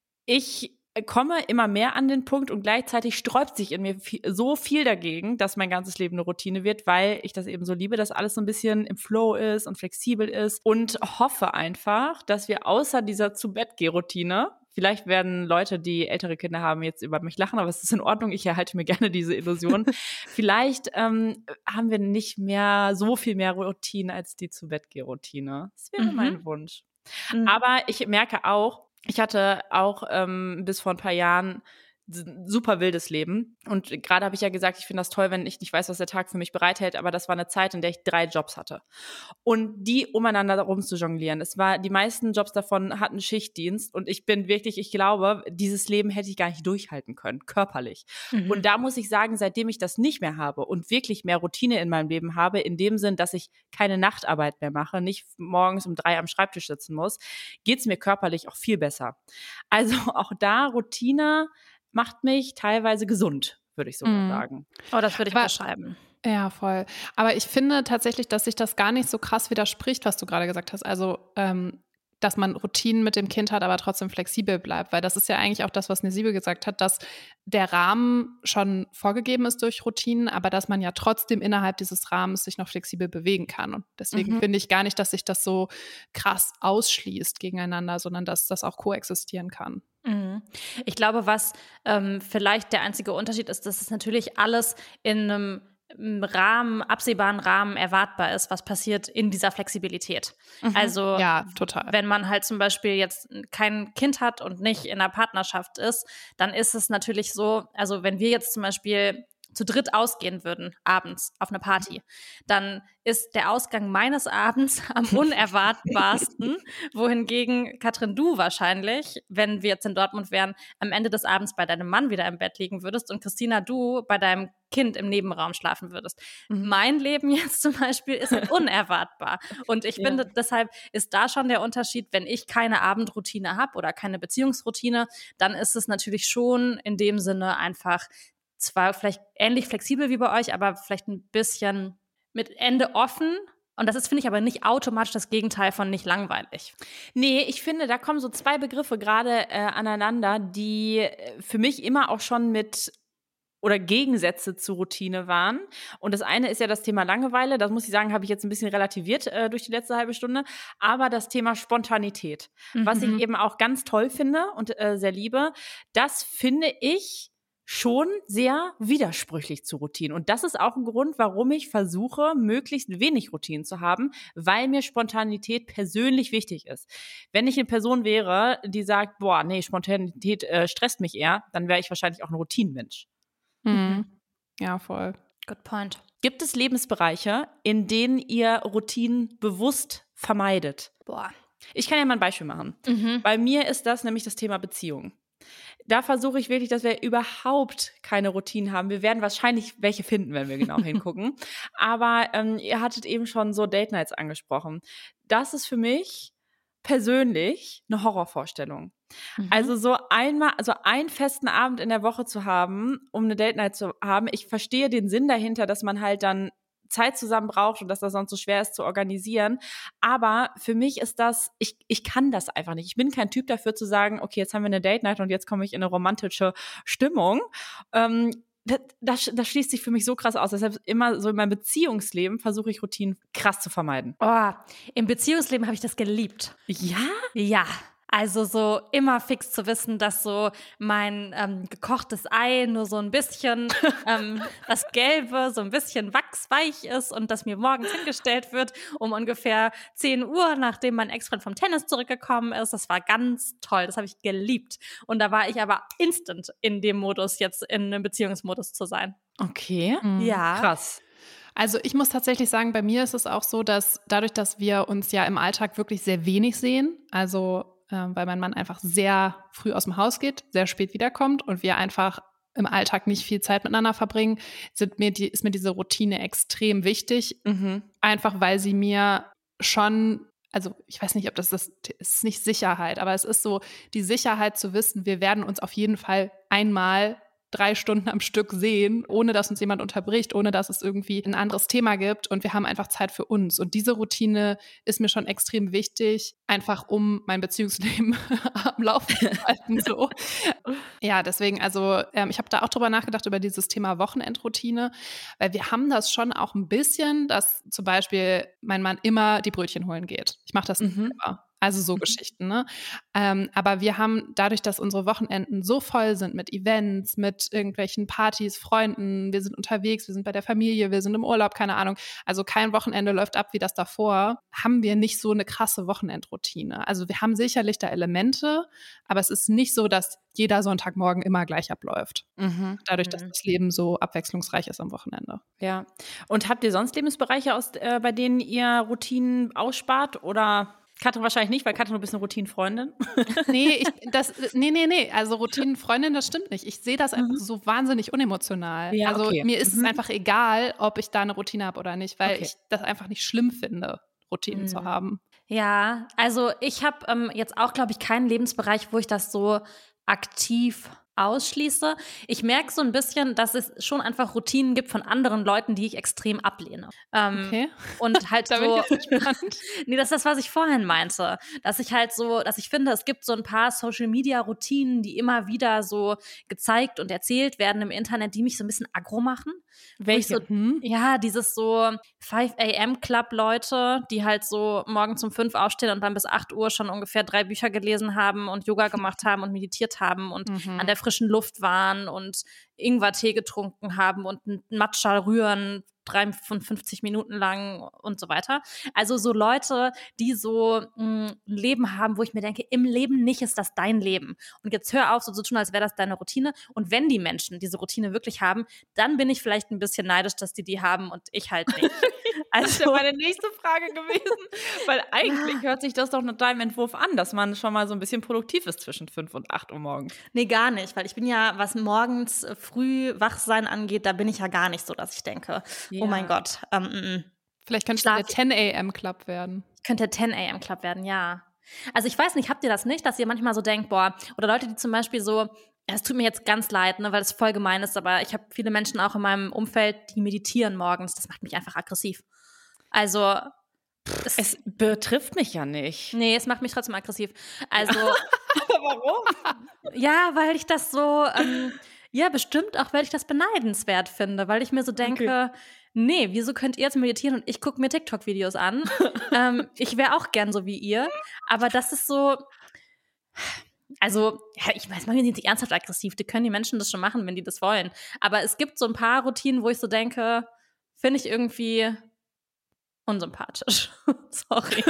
ich komme immer mehr an den Punkt und gleichzeitig sträubt sich in mir viel, so viel dagegen, dass mein ganzes Leben eine Routine wird, weil ich das eben so liebe, dass alles so ein bisschen im Flow ist und flexibel ist, und hoffe einfach, dass wir außer dieser Zu-Bett-Geh-Routine, vielleicht werden Leute, die ältere Kinder haben, jetzt über mich lachen, aber es ist in Ordnung. Ich erhalte mir gerne diese Illusion. Vielleicht ähm, haben wir nicht mehr so viel mehr Routine als die Zu-Bett-Geh-Routine. Das wäre Mhm. mein Wunsch. Mhm. Aber ich merke auch, ich hatte auch ähm, bis vor ein paar Jahren ein super wildes Leben. Und gerade habe ich ja gesagt, ich finde das toll, wenn ich nicht weiß, was der Tag für mich bereithält. Aber das war eine Zeit, in der ich drei Jobs hatte. Und die umeinander rum zu jonglieren. Es war, die meisten Jobs davon hatten Schichtdienst. Und ich bin wirklich, ich glaube, dieses Leben hätte ich gar nicht durchhalten können, körperlich. Mhm. Und da muss ich sagen, seitdem ich das nicht mehr habe und wirklich mehr Routine in meinem Leben habe, in dem Sinn, dass ich keine Nachtarbeit mehr mache, nicht morgens um drei am Schreibtisch sitzen muss, geht es mir körperlich auch viel besser. Also auch da Routine macht mich teilweise gesund, würde ich sogar Mhm. sagen. Oh, das würde ich Aber- beschreiben. Ja, voll. Aber ich finde tatsächlich, dass sich das gar nicht so krass widerspricht, was du gerade gesagt hast. Also ähm, dass man Routinen mit dem Kind hat, aber trotzdem flexibel bleibt. Weil das ist ja eigentlich auch das, was Nesibel gesagt hat, dass der Rahmen schon vorgegeben ist durch Routinen, aber dass man ja trotzdem innerhalb dieses Rahmens sich noch flexibel bewegen kann. Und deswegen mhm. finde ich gar nicht, dass sich das so krass ausschließt gegeneinander, sondern dass das auch koexistieren kann. Mhm. Ich glaube, was ähm, vielleicht der einzige Unterschied ist, dass es natürlich alles in einem Rahmen, absehbaren Rahmen erwartbar ist, was passiert in dieser Flexibilität. Mhm. Also ja, total. Wenn man halt zum Beispiel jetzt kein Kind hat und nicht in einer Partnerschaft ist, dann ist es natürlich so, also wenn wir jetzt zum Beispiel zu dritt ausgehen würden, abends auf eine Party, dann ist der Ausgang meines Abends am unerwartbarsten, wohingegen, Katrin, du wahrscheinlich, wenn wir jetzt in Dortmund wären, am Ende des Abends bei deinem Mann wieder im Bett liegen würdest und Christina, du bei deinem Kind im Nebenraum schlafen würdest. Mhm. Mein Leben jetzt zum Beispiel ist unerwartbar. Und ich ja. finde, deshalb ist da schon der Unterschied, wenn ich keine Abendroutine habe oder keine Beziehungsroutine, dann ist es natürlich schon in dem Sinne einfach zwar vielleicht ähnlich flexibel wie bei euch, aber vielleicht ein bisschen mit Ende offen. Und das ist, finde ich, aber nicht automatisch das Gegenteil von nicht langweilig. Nee, ich finde, da kommen so zwei Begriffe gerade äh, aneinander, die für mich immer auch schon mit oder Gegensätze zur Routine waren. Und das eine ist ja das Thema Langeweile. Das muss ich sagen, habe ich jetzt ein bisschen relativiert äh, durch die letzte halbe Stunde. Aber das Thema Spontanität, mhm. was ich eben auch ganz toll finde und äh, sehr liebe, das finde ich schon sehr widersprüchlich zu Routinen. Und das ist auch ein Grund, warum ich versuche, möglichst wenig Routinen zu haben, weil mir Spontanität persönlich wichtig ist. Wenn ich eine Person wäre, die sagt, boah, nee, Spontanität äh, stresst mich eher, dann wäre ich wahrscheinlich auch ein Routinenmensch. Mhm. Ja, voll. Good point. Gibt es Lebensbereiche, in denen ihr Routinen bewusst vermeidet? Boah. Ich kann ja mal ein Beispiel machen. Mhm. Bei mir ist das nämlich das Thema Beziehung. Da versuche ich wirklich, dass wir überhaupt keine Routinen haben. Wir werden wahrscheinlich welche finden, wenn wir genau hingucken. Aber ähm, ihr hattet eben schon so Date Nights angesprochen. Das ist für mich persönlich eine Horrorvorstellung. Mhm. Also so einmal, also einen festen Abend in der Woche zu haben, um eine Date Night zu haben. Ich verstehe den Sinn dahinter, dass man halt dann Zeit zusammen braucht und dass das sonst so schwer ist zu organisieren. Aber für mich ist das, ich, ich kann das einfach nicht. Ich bin kein Typ dafür zu sagen, okay, jetzt haben wir eine Date Night und jetzt komme ich in eine romantische Stimmung. Ähm, das, das, das schließt sich für mich so krass aus. Deshalb immer so in meinem Beziehungsleben versuche ich Routinen krass zu vermeiden. Oh, im Beziehungsleben habe ich das geliebt. Ja? Ja. Also so immer fix zu wissen, dass so mein ähm, gekochtes Ei nur so ein bisschen, ähm, das Gelbe so ein bisschen wachsweich ist und das mir morgens hingestellt wird um ungefähr zehn Uhr, nachdem mein Ex-Freund vom Tennis zurückgekommen ist. Das war ganz toll, das habe ich geliebt. Und da war ich aber instant in dem Modus, jetzt in einem Beziehungsmodus zu sein. Okay, mhm. ja. Krass. Also ich muss tatsächlich sagen, bei mir ist es auch so, dass dadurch, dass wir uns ja im Alltag wirklich sehr wenig sehen, also weil mein Mann einfach sehr früh aus dem Haus geht, sehr spät wiederkommt und wir einfach im Alltag nicht viel Zeit miteinander verbringen, sind mir die, ist mir diese Routine extrem wichtig. Mhm. Einfach weil sie mir schon, also ich weiß nicht, ob das das ist nicht Sicherheit, aber es ist so die Sicherheit zu wissen, wir werden uns auf jeden Fall einmal drei Stunden am Stück sehen, ohne dass uns jemand unterbricht, ohne dass es irgendwie ein anderes Thema gibt und wir haben einfach Zeit für uns. Und diese Routine ist mir schon extrem wichtig, einfach um mein Beziehungsleben am Laufen zu halten. So. Ja, deswegen, also ähm, ich habe da auch drüber nachgedacht, über dieses Thema Wochenendroutine, weil wir haben das schon auch ein bisschen, dass zum Beispiel mein Mann immer die Brötchen holen geht. Ich mache das nicht mhm. selber. Also so mhm. Geschichten, ne? Ähm, aber wir haben dadurch, dass unsere Wochenenden so voll sind mit Events, mit irgendwelchen Partys, Freunden, wir sind unterwegs, wir sind bei der Familie, wir sind im Urlaub, keine Ahnung. Also kein Wochenende läuft ab wie das davor. Haben wir nicht so eine krasse Wochenendroutine. Also wir haben sicherlich da Elemente, aber es ist nicht so, dass jeder Sonntagmorgen immer gleich abläuft. Mhm. Dadurch, dass das Leben so abwechslungsreich ist am Wochenende. Ja. Und habt ihr sonst Lebensbereiche, aus, äh, bei denen ihr Routinen ausspart oder Katrin wahrscheinlich nicht, weil Katrin, du bist eine Routinenfreundin. Nee, ich, das, nee, nee, nee. Also Routinenfreundin, das stimmt nicht. Ich sehe das einfach mhm. so wahnsinnig unemotional. Ja, also okay. mir ist mhm. es einfach egal, ob ich da eine Routine habe oder nicht, weil okay. ich das einfach nicht schlimm finde, Routinen mhm. zu haben. Ja, also ich habe ähm, jetzt auch, glaube ich, keinen Lebensbereich, wo ich das so aktiv ausschließe. Ich merke so ein bisschen, dass es schon einfach Routinen gibt von anderen Leuten, die ich extrem ablehne. Ähm, Okay. Und halt Da bin so, ich jetzt gespannt. nee, das ist das, was ich vorhin meinte. Dass ich halt so, dass ich finde, es gibt so ein paar Social-Media-Routinen, die immer wieder so gezeigt und erzählt werden im Internet, die mich so ein bisschen aggro machen. Welche? So, hm? Ja, dieses so five a.m. Club-Leute, die halt so morgens um fünf aufstehen und dann bis acht Uhr schon ungefähr drei Bücher gelesen haben und Yoga gemacht haben und meditiert haben und Mhm. an der frischen Luft waren und Ingwertee getrunken haben und ein Matcha rühren dreiundfünfzig Minuten lang und so weiter. Also so Leute, die so mh, ein Leben haben, wo ich mir denke, im Leben nicht ist das dein Leben. Und jetzt hör auf, so zu tun, als wäre das deine Routine. Und wenn die Menschen diese Routine wirklich haben, dann bin ich vielleicht ein bisschen neidisch, dass die die haben und ich halt nicht. Das ist ja meine nächste Frage gewesen, weil eigentlich hört sich das doch nach deinem Entwurf an, dass man schon mal so ein bisschen produktiv ist zwischen fünf und acht Uhr morgens. Nee, gar nicht, weil ich bin ja, was morgens früh Wachsein angeht, da bin ich ja gar nicht so, dass ich denke, Ja. oh mein Gott, ähm, m -m. Vielleicht könnte Schlaf- es der ten a.m. Club werden. Könnte ten a.m. Club werden, ja. Also ich weiß nicht, habt ihr das nicht, dass ihr manchmal so denkt, boah, oder Leute, die zum Beispiel so, es tut mir jetzt ganz leid, ne, weil es voll gemein ist, aber ich habe viele Menschen auch in meinem Umfeld, die meditieren morgens, das macht mich einfach aggressiv. Also es, Es betrifft mich ja nicht. nee, es macht mich trotzdem aggressiv. Also Aber warum? ja, weil ich das so, ähm, ja, bestimmt auch, weil ich das beneidenswert finde, weil ich mir so denke, nee, wieso könnt ihr jetzt meditieren und ich gucke mir TikTok-Videos an? ähm, ich wäre auch gern so wie ihr, aber das ist so, also, ja, ich weiß, manchmal sind die ernsthaft aggressiv, die können die Menschen das schon machen, wenn die das wollen, aber es gibt so ein paar Routinen, wo ich so denke, finde ich irgendwie unsympathisch. Sorry.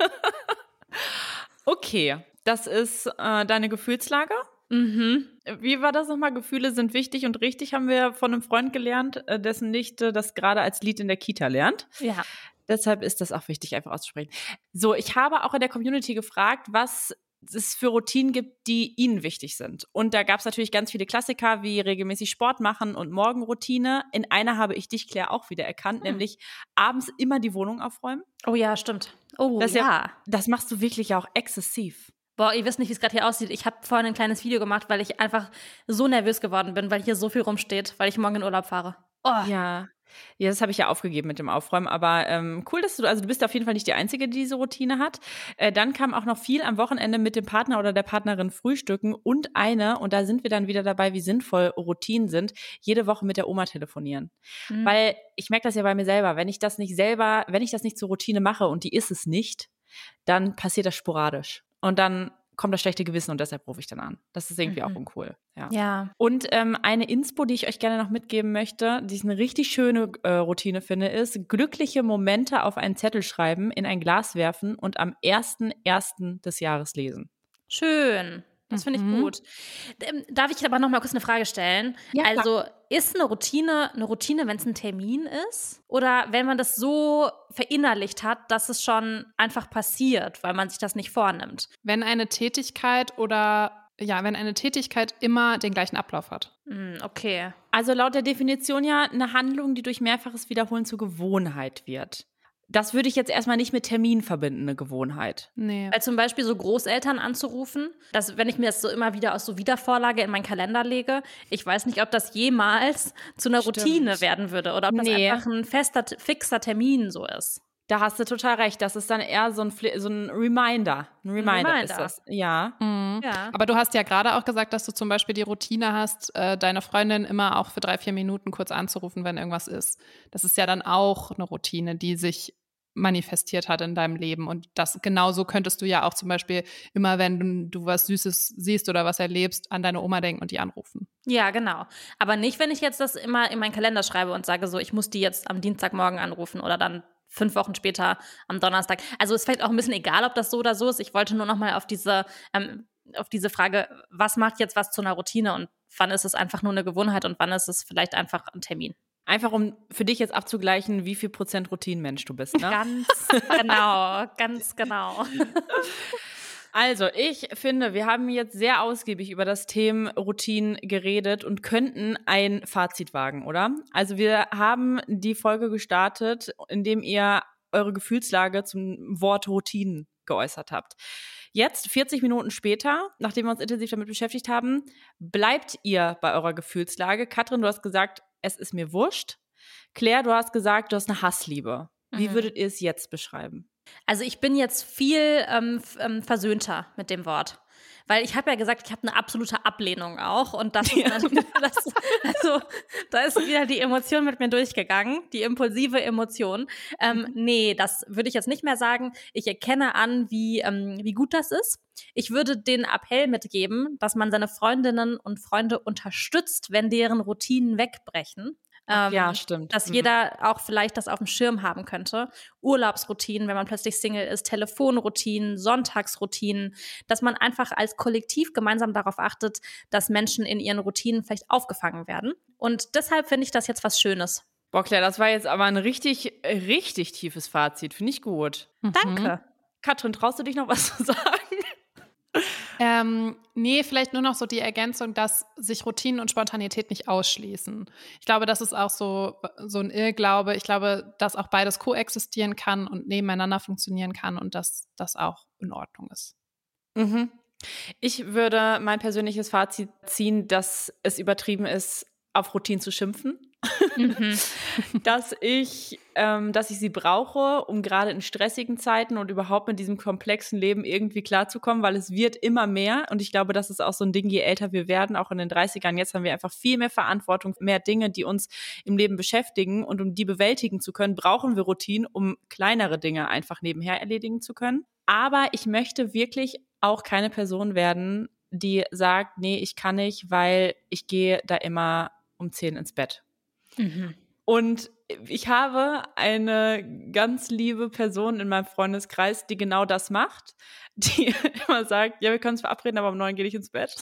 Okay, das ist äh, deine Gefühlslage. Mhm. Wie war das nochmal? Gefühle sind wichtig und richtig, haben wir von einem Freund gelernt, äh, dessen Nichte das gerade als Lied in der Kita lernt. Ja. Deshalb ist das auch wichtig, einfach auszusprechen. So, ich habe auch in der Community gefragt, was es für Routinen gibt, die ihnen wichtig sind. Und da gab es natürlich ganz viele Klassiker, wie regelmäßig Sport machen und Morgenroutine. In einer habe ich dich, Claire, auch wieder erkannt, Hm. nämlich abends immer die Wohnung aufräumen. Oh ja, stimmt. Oh Das ist ja. ja- Das machst du wirklich auch exzessiv. Boah, ihr wisst nicht, wie es gerade hier aussieht. Ich habe vorhin ein kleines Video gemacht, weil ich einfach so nervös geworden bin, weil hier so viel rumsteht, weil ich morgen in Urlaub fahre. Oh. Ja. Ja, das habe ich ja aufgegeben mit dem Aufräumen, aber ähm, cool, dass du, also du bist auf jeden Fall nicht die Einzige, die diese Routine hat. Äh, dann kam auch noch viel am Wochenende mit dem Partner oder der Partnerin frühstücken und eine, und da sind wir dann wieder dabei, wie sinnvoll Routinen sind, jede Woche mit der Oma telefonieren. Mhm. Weil ich merke das ja bei mir selber, wenn ich das nicht selber, wenn ich das nicht zur Routine mache und die ist es nicht, dann passiert das sporadisch. Und dann kommt das schlechte Gewissen und deshalb rufe ich dann an. Das ist irgendwie Mhm. auch uncool. Ja. Ja. Und ähm, eine Inspo, die ich euch gerne noch mitgeben möchte, die ich eine richtig schöne äh, Routine finde, ist, glückliche Momente auf einen Zettel schreiben, in ein Glas werfen und am ersten ersten des Jahres lesen. Schön. Das finde ich Mhm. gut. Ähm, Darf ich aber noch mal kurz eine Frage stellen? Ja, klar. also ist eine Routine eine Routine, wenn es ein Termin ist? Oder wenn man das so verinnerlicht hat, dass es schon einfach passiert, weil man sich das nicht vornimmt? Wenn eine Tätigkeit oder ja, wenn eine Tätigkeit immer den gleichen Ablauf hat. Hm, okay. Also laut der Definition ja eine Handlung, die durch mehrfaches Wiederholen zur Gewohnheit wird. Das würde ich jetzt erstmal nicht mit Termin verbinden, eine Gewohnheit. Nee. Weil zum Beispiel so Großeltern anzurufen, dass wenn ich mir das so immer wieder aus so Wiedervorlage in meinen Kalender lege, ich weiß nicht, ob das jemals zu einer Stimmt. Routine werden würde oder ob das Nee. einfach ein fester, fixer Termin so ist. Da hast du total recht. Das ist dann eher so ein, Fli- so ein Reminder. Ein Reminder, Reminder. ist das. Ja. Mhm. Ja. Aber du hast ja gerade auch gesagt, dass du zum Beispiel die Routine hast, äh, deine Freundin immer auch für drei, vier Minuten kurz anzurufen, wenn irgendwas ist. Das ist ja dann auch eine Routine, die sich manifestiert hat in deinem Leben. Und das genauso könntest du ja auch zum Beispiel immer, wenn du, du was Süßes siehst oder was erlebst, an deine Oma denken und die anrufen. Ja, genau. Aber nicht, wenn ich jetzt das immer in meinen Kalender schreibe und sage so, ich muss die jetzt am Dienstagmorgen anrufen oder dann fünf Wochen später am Donnerstag. Also es ist vielleicht auch ein bisschen egal, ob das so oder so ist. Ich wollte nur noch mal auf diese, ähm, auf diese Frage, was macht jetzt was zu einer Routine und wann ist es einfach nur eine Gewohnheit und wann ist es vielleicht einfach ein Termin. Einfach um für dich jetzt abzugleichen, wie viel Prozent Routinenmensch du bist, ne? Ganz genau, ganz genau. Also, ich finde, wir haben jetzt sehr ausgiebig über das Thema Routinen geredet und könnten ein Fazit wagen, oder? Also, wir haben die Folge gestartet, indem ihr eure Gefühlslage zum Wort Routinen geäußert habt. Jetzt, vierzig Minuten später, nachdem wir uns intensiv damit beschäftigt haben, bleibt ihr bei eurer Gefühlslage? Katrin, du hast gesagt, es ist mir wurscht. Claire, du hast gesagt, du hast eine Hassliebe. Wie Mhm. würdet ihr es jetzt beschreiben? Also ich bin jetzt viel ähm, f- ähm, versöhnter mit dem Wort. Weil ich habe ja gesagt, ich habe eine absolute Ablehnung auch. Und das ist dann, das, also da ist wieder die Emotion mit mir durchgegangen, die impulsive Emotion. Ähm, nee, das würde ich jetzt nicht mehr sagen. Ich erkenne an, wie, ähm, wie gut das ist. Ich würde den Appell mitgeben, dass man seine Freundinnen und Freunde unterstützt, wenn deren Routinen wegbrechen. Ähm, Ja, stimmt. Dass Mhm. jeder auch vielleicht das auf dem Schirm haben könnte. Urlaubsroutinen, wenn man plötzlich Single ist, Telefonroutinen, Sonntagsroutinen, dass man einfach als Kollektiv gemeinsam darauf achtet, dass Menschen in ihren Routinen vielleicht aufgefangen werden. Und deshalb finde ich das jetzt was Schönes. Boah, Claire, das war jetzt aber ein richtig, richtig tiefes Fazit. Finde ich gut. Danke. Katrin, traust du dich noch was zu sagen? Ähm, nee, vielleicht nur noch so die Ergänzung, dass sich Routinen und Spontanität nicht ausschließen. Ich glaube, das ist auch so, so ein Irrglaube. Ich glaube, dass auch beides koexistieren kann und nebeneinander funktionieren kann und dass das auch in Ordnung ist. Mhm. Ich würde mein persönliches Fazit ziehen, dass es übertrieben ist, auf Routinen zu schimpfen. Mhm. dass ich, ähm, dass ich sie brauche, um gerade in stressigen Zeiten und überhaupt mit diesem komplexen Leben irgendwie klarzukommen, weil es wird immer mehr und ich glaube, das ist auch so ein Ding, je älter wir werden, auch in den dreißigern, jetzt haben wir einfach viel mehr Verantwortung, mehr Dinge, die uns im Leben beschäftigen und um die bewältigen zu können, brauchen wir Routinen, um kleinere Dinge einfach nebenher erledigen zu können. Aber ich möchte wirklich auch keine Person werden, die sagt, nee, ich kann nicht, weil ich gehe da immer um zehn ins Bett. Mhm. Und ich habe eine ganz liebe Person in meinem Freundeskreis, die genau das macht, die immer sagt, ja, wir können uns verabreden, aber um neun gehe ich ins Bett.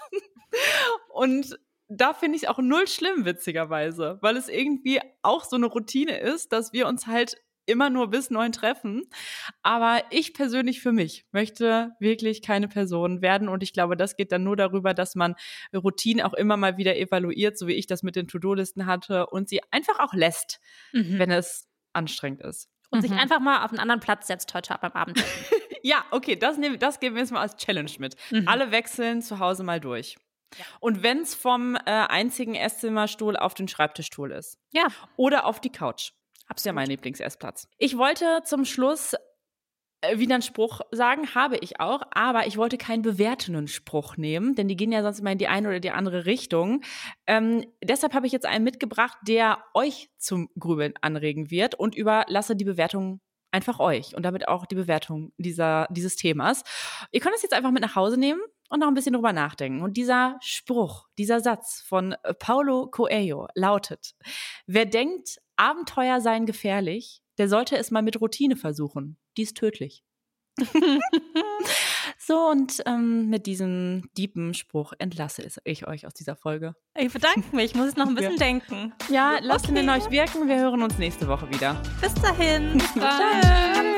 Und da finde ich es auch null schlimm, witzigerweise, weil es irgendwie auch so eine Routine ist, dass wir uns halt immer nur bis neun treffen. Aber ich persönlich für mich möchte wirklich keine Person werden. Und ich glaube, das geht dann nur darüber, dass man Routinen auch immer mal wieder evaluiert, so wie ich das mit den To-Do-Listen hatte und sie einfach auch lässt, Mhm. wenn es anstrengend ist. Und sich Mhm. einfach mal auf einen anderen Platz setzt heute beim Abend. Ja, okay, das, nehmen, das geben wir jetzt mal als Challenge mit. Mhm. Alle wechseln zu Hause mal durch. Ja. Und wenn es vom äh, einzigen Esszimmerstuhl auf den Schreibtischstuhl ist. Ja. Oder auf die Couch. Das ist ja mein Lieblingsersatz. Ich wollte zum Schluss äh, wieder einen Spruch sagen, habe ich auch, aber ich wollte keinen bewertenden Spruch nehmen, denn die gehen ja sonst immer in die eine oder die andere Richtung. Ähm, deshalb habe ich jetzt einen mitgebracht, der euch zum Grübeln anregen wird und überlasse die Bewertung einfach euch und damit auch die Bewertung dieser, dieses Themas. Ihr könnt das jetzt einfach mit nach Hause nehmen und noch ein bisschen drüber nachdenken. Und dieser Spruch, dieser Satz von Paulo Coelho lautet: Wer denkt, Abenteuer seien gefährlich, der sollte es mal mit Routine versuchen. Die ist tödlich. So, und ähm, mit diesem deepen Spruch entlasse ich euch aus dieser Folge. Ich bedanke mich. Ich muss jetzt noch ein bisschen Ja. denken. Ja, lasst ihn Okay. in euch wirken. Wir hören uns nächste Woche wieder. Bis dahin. Bis dann.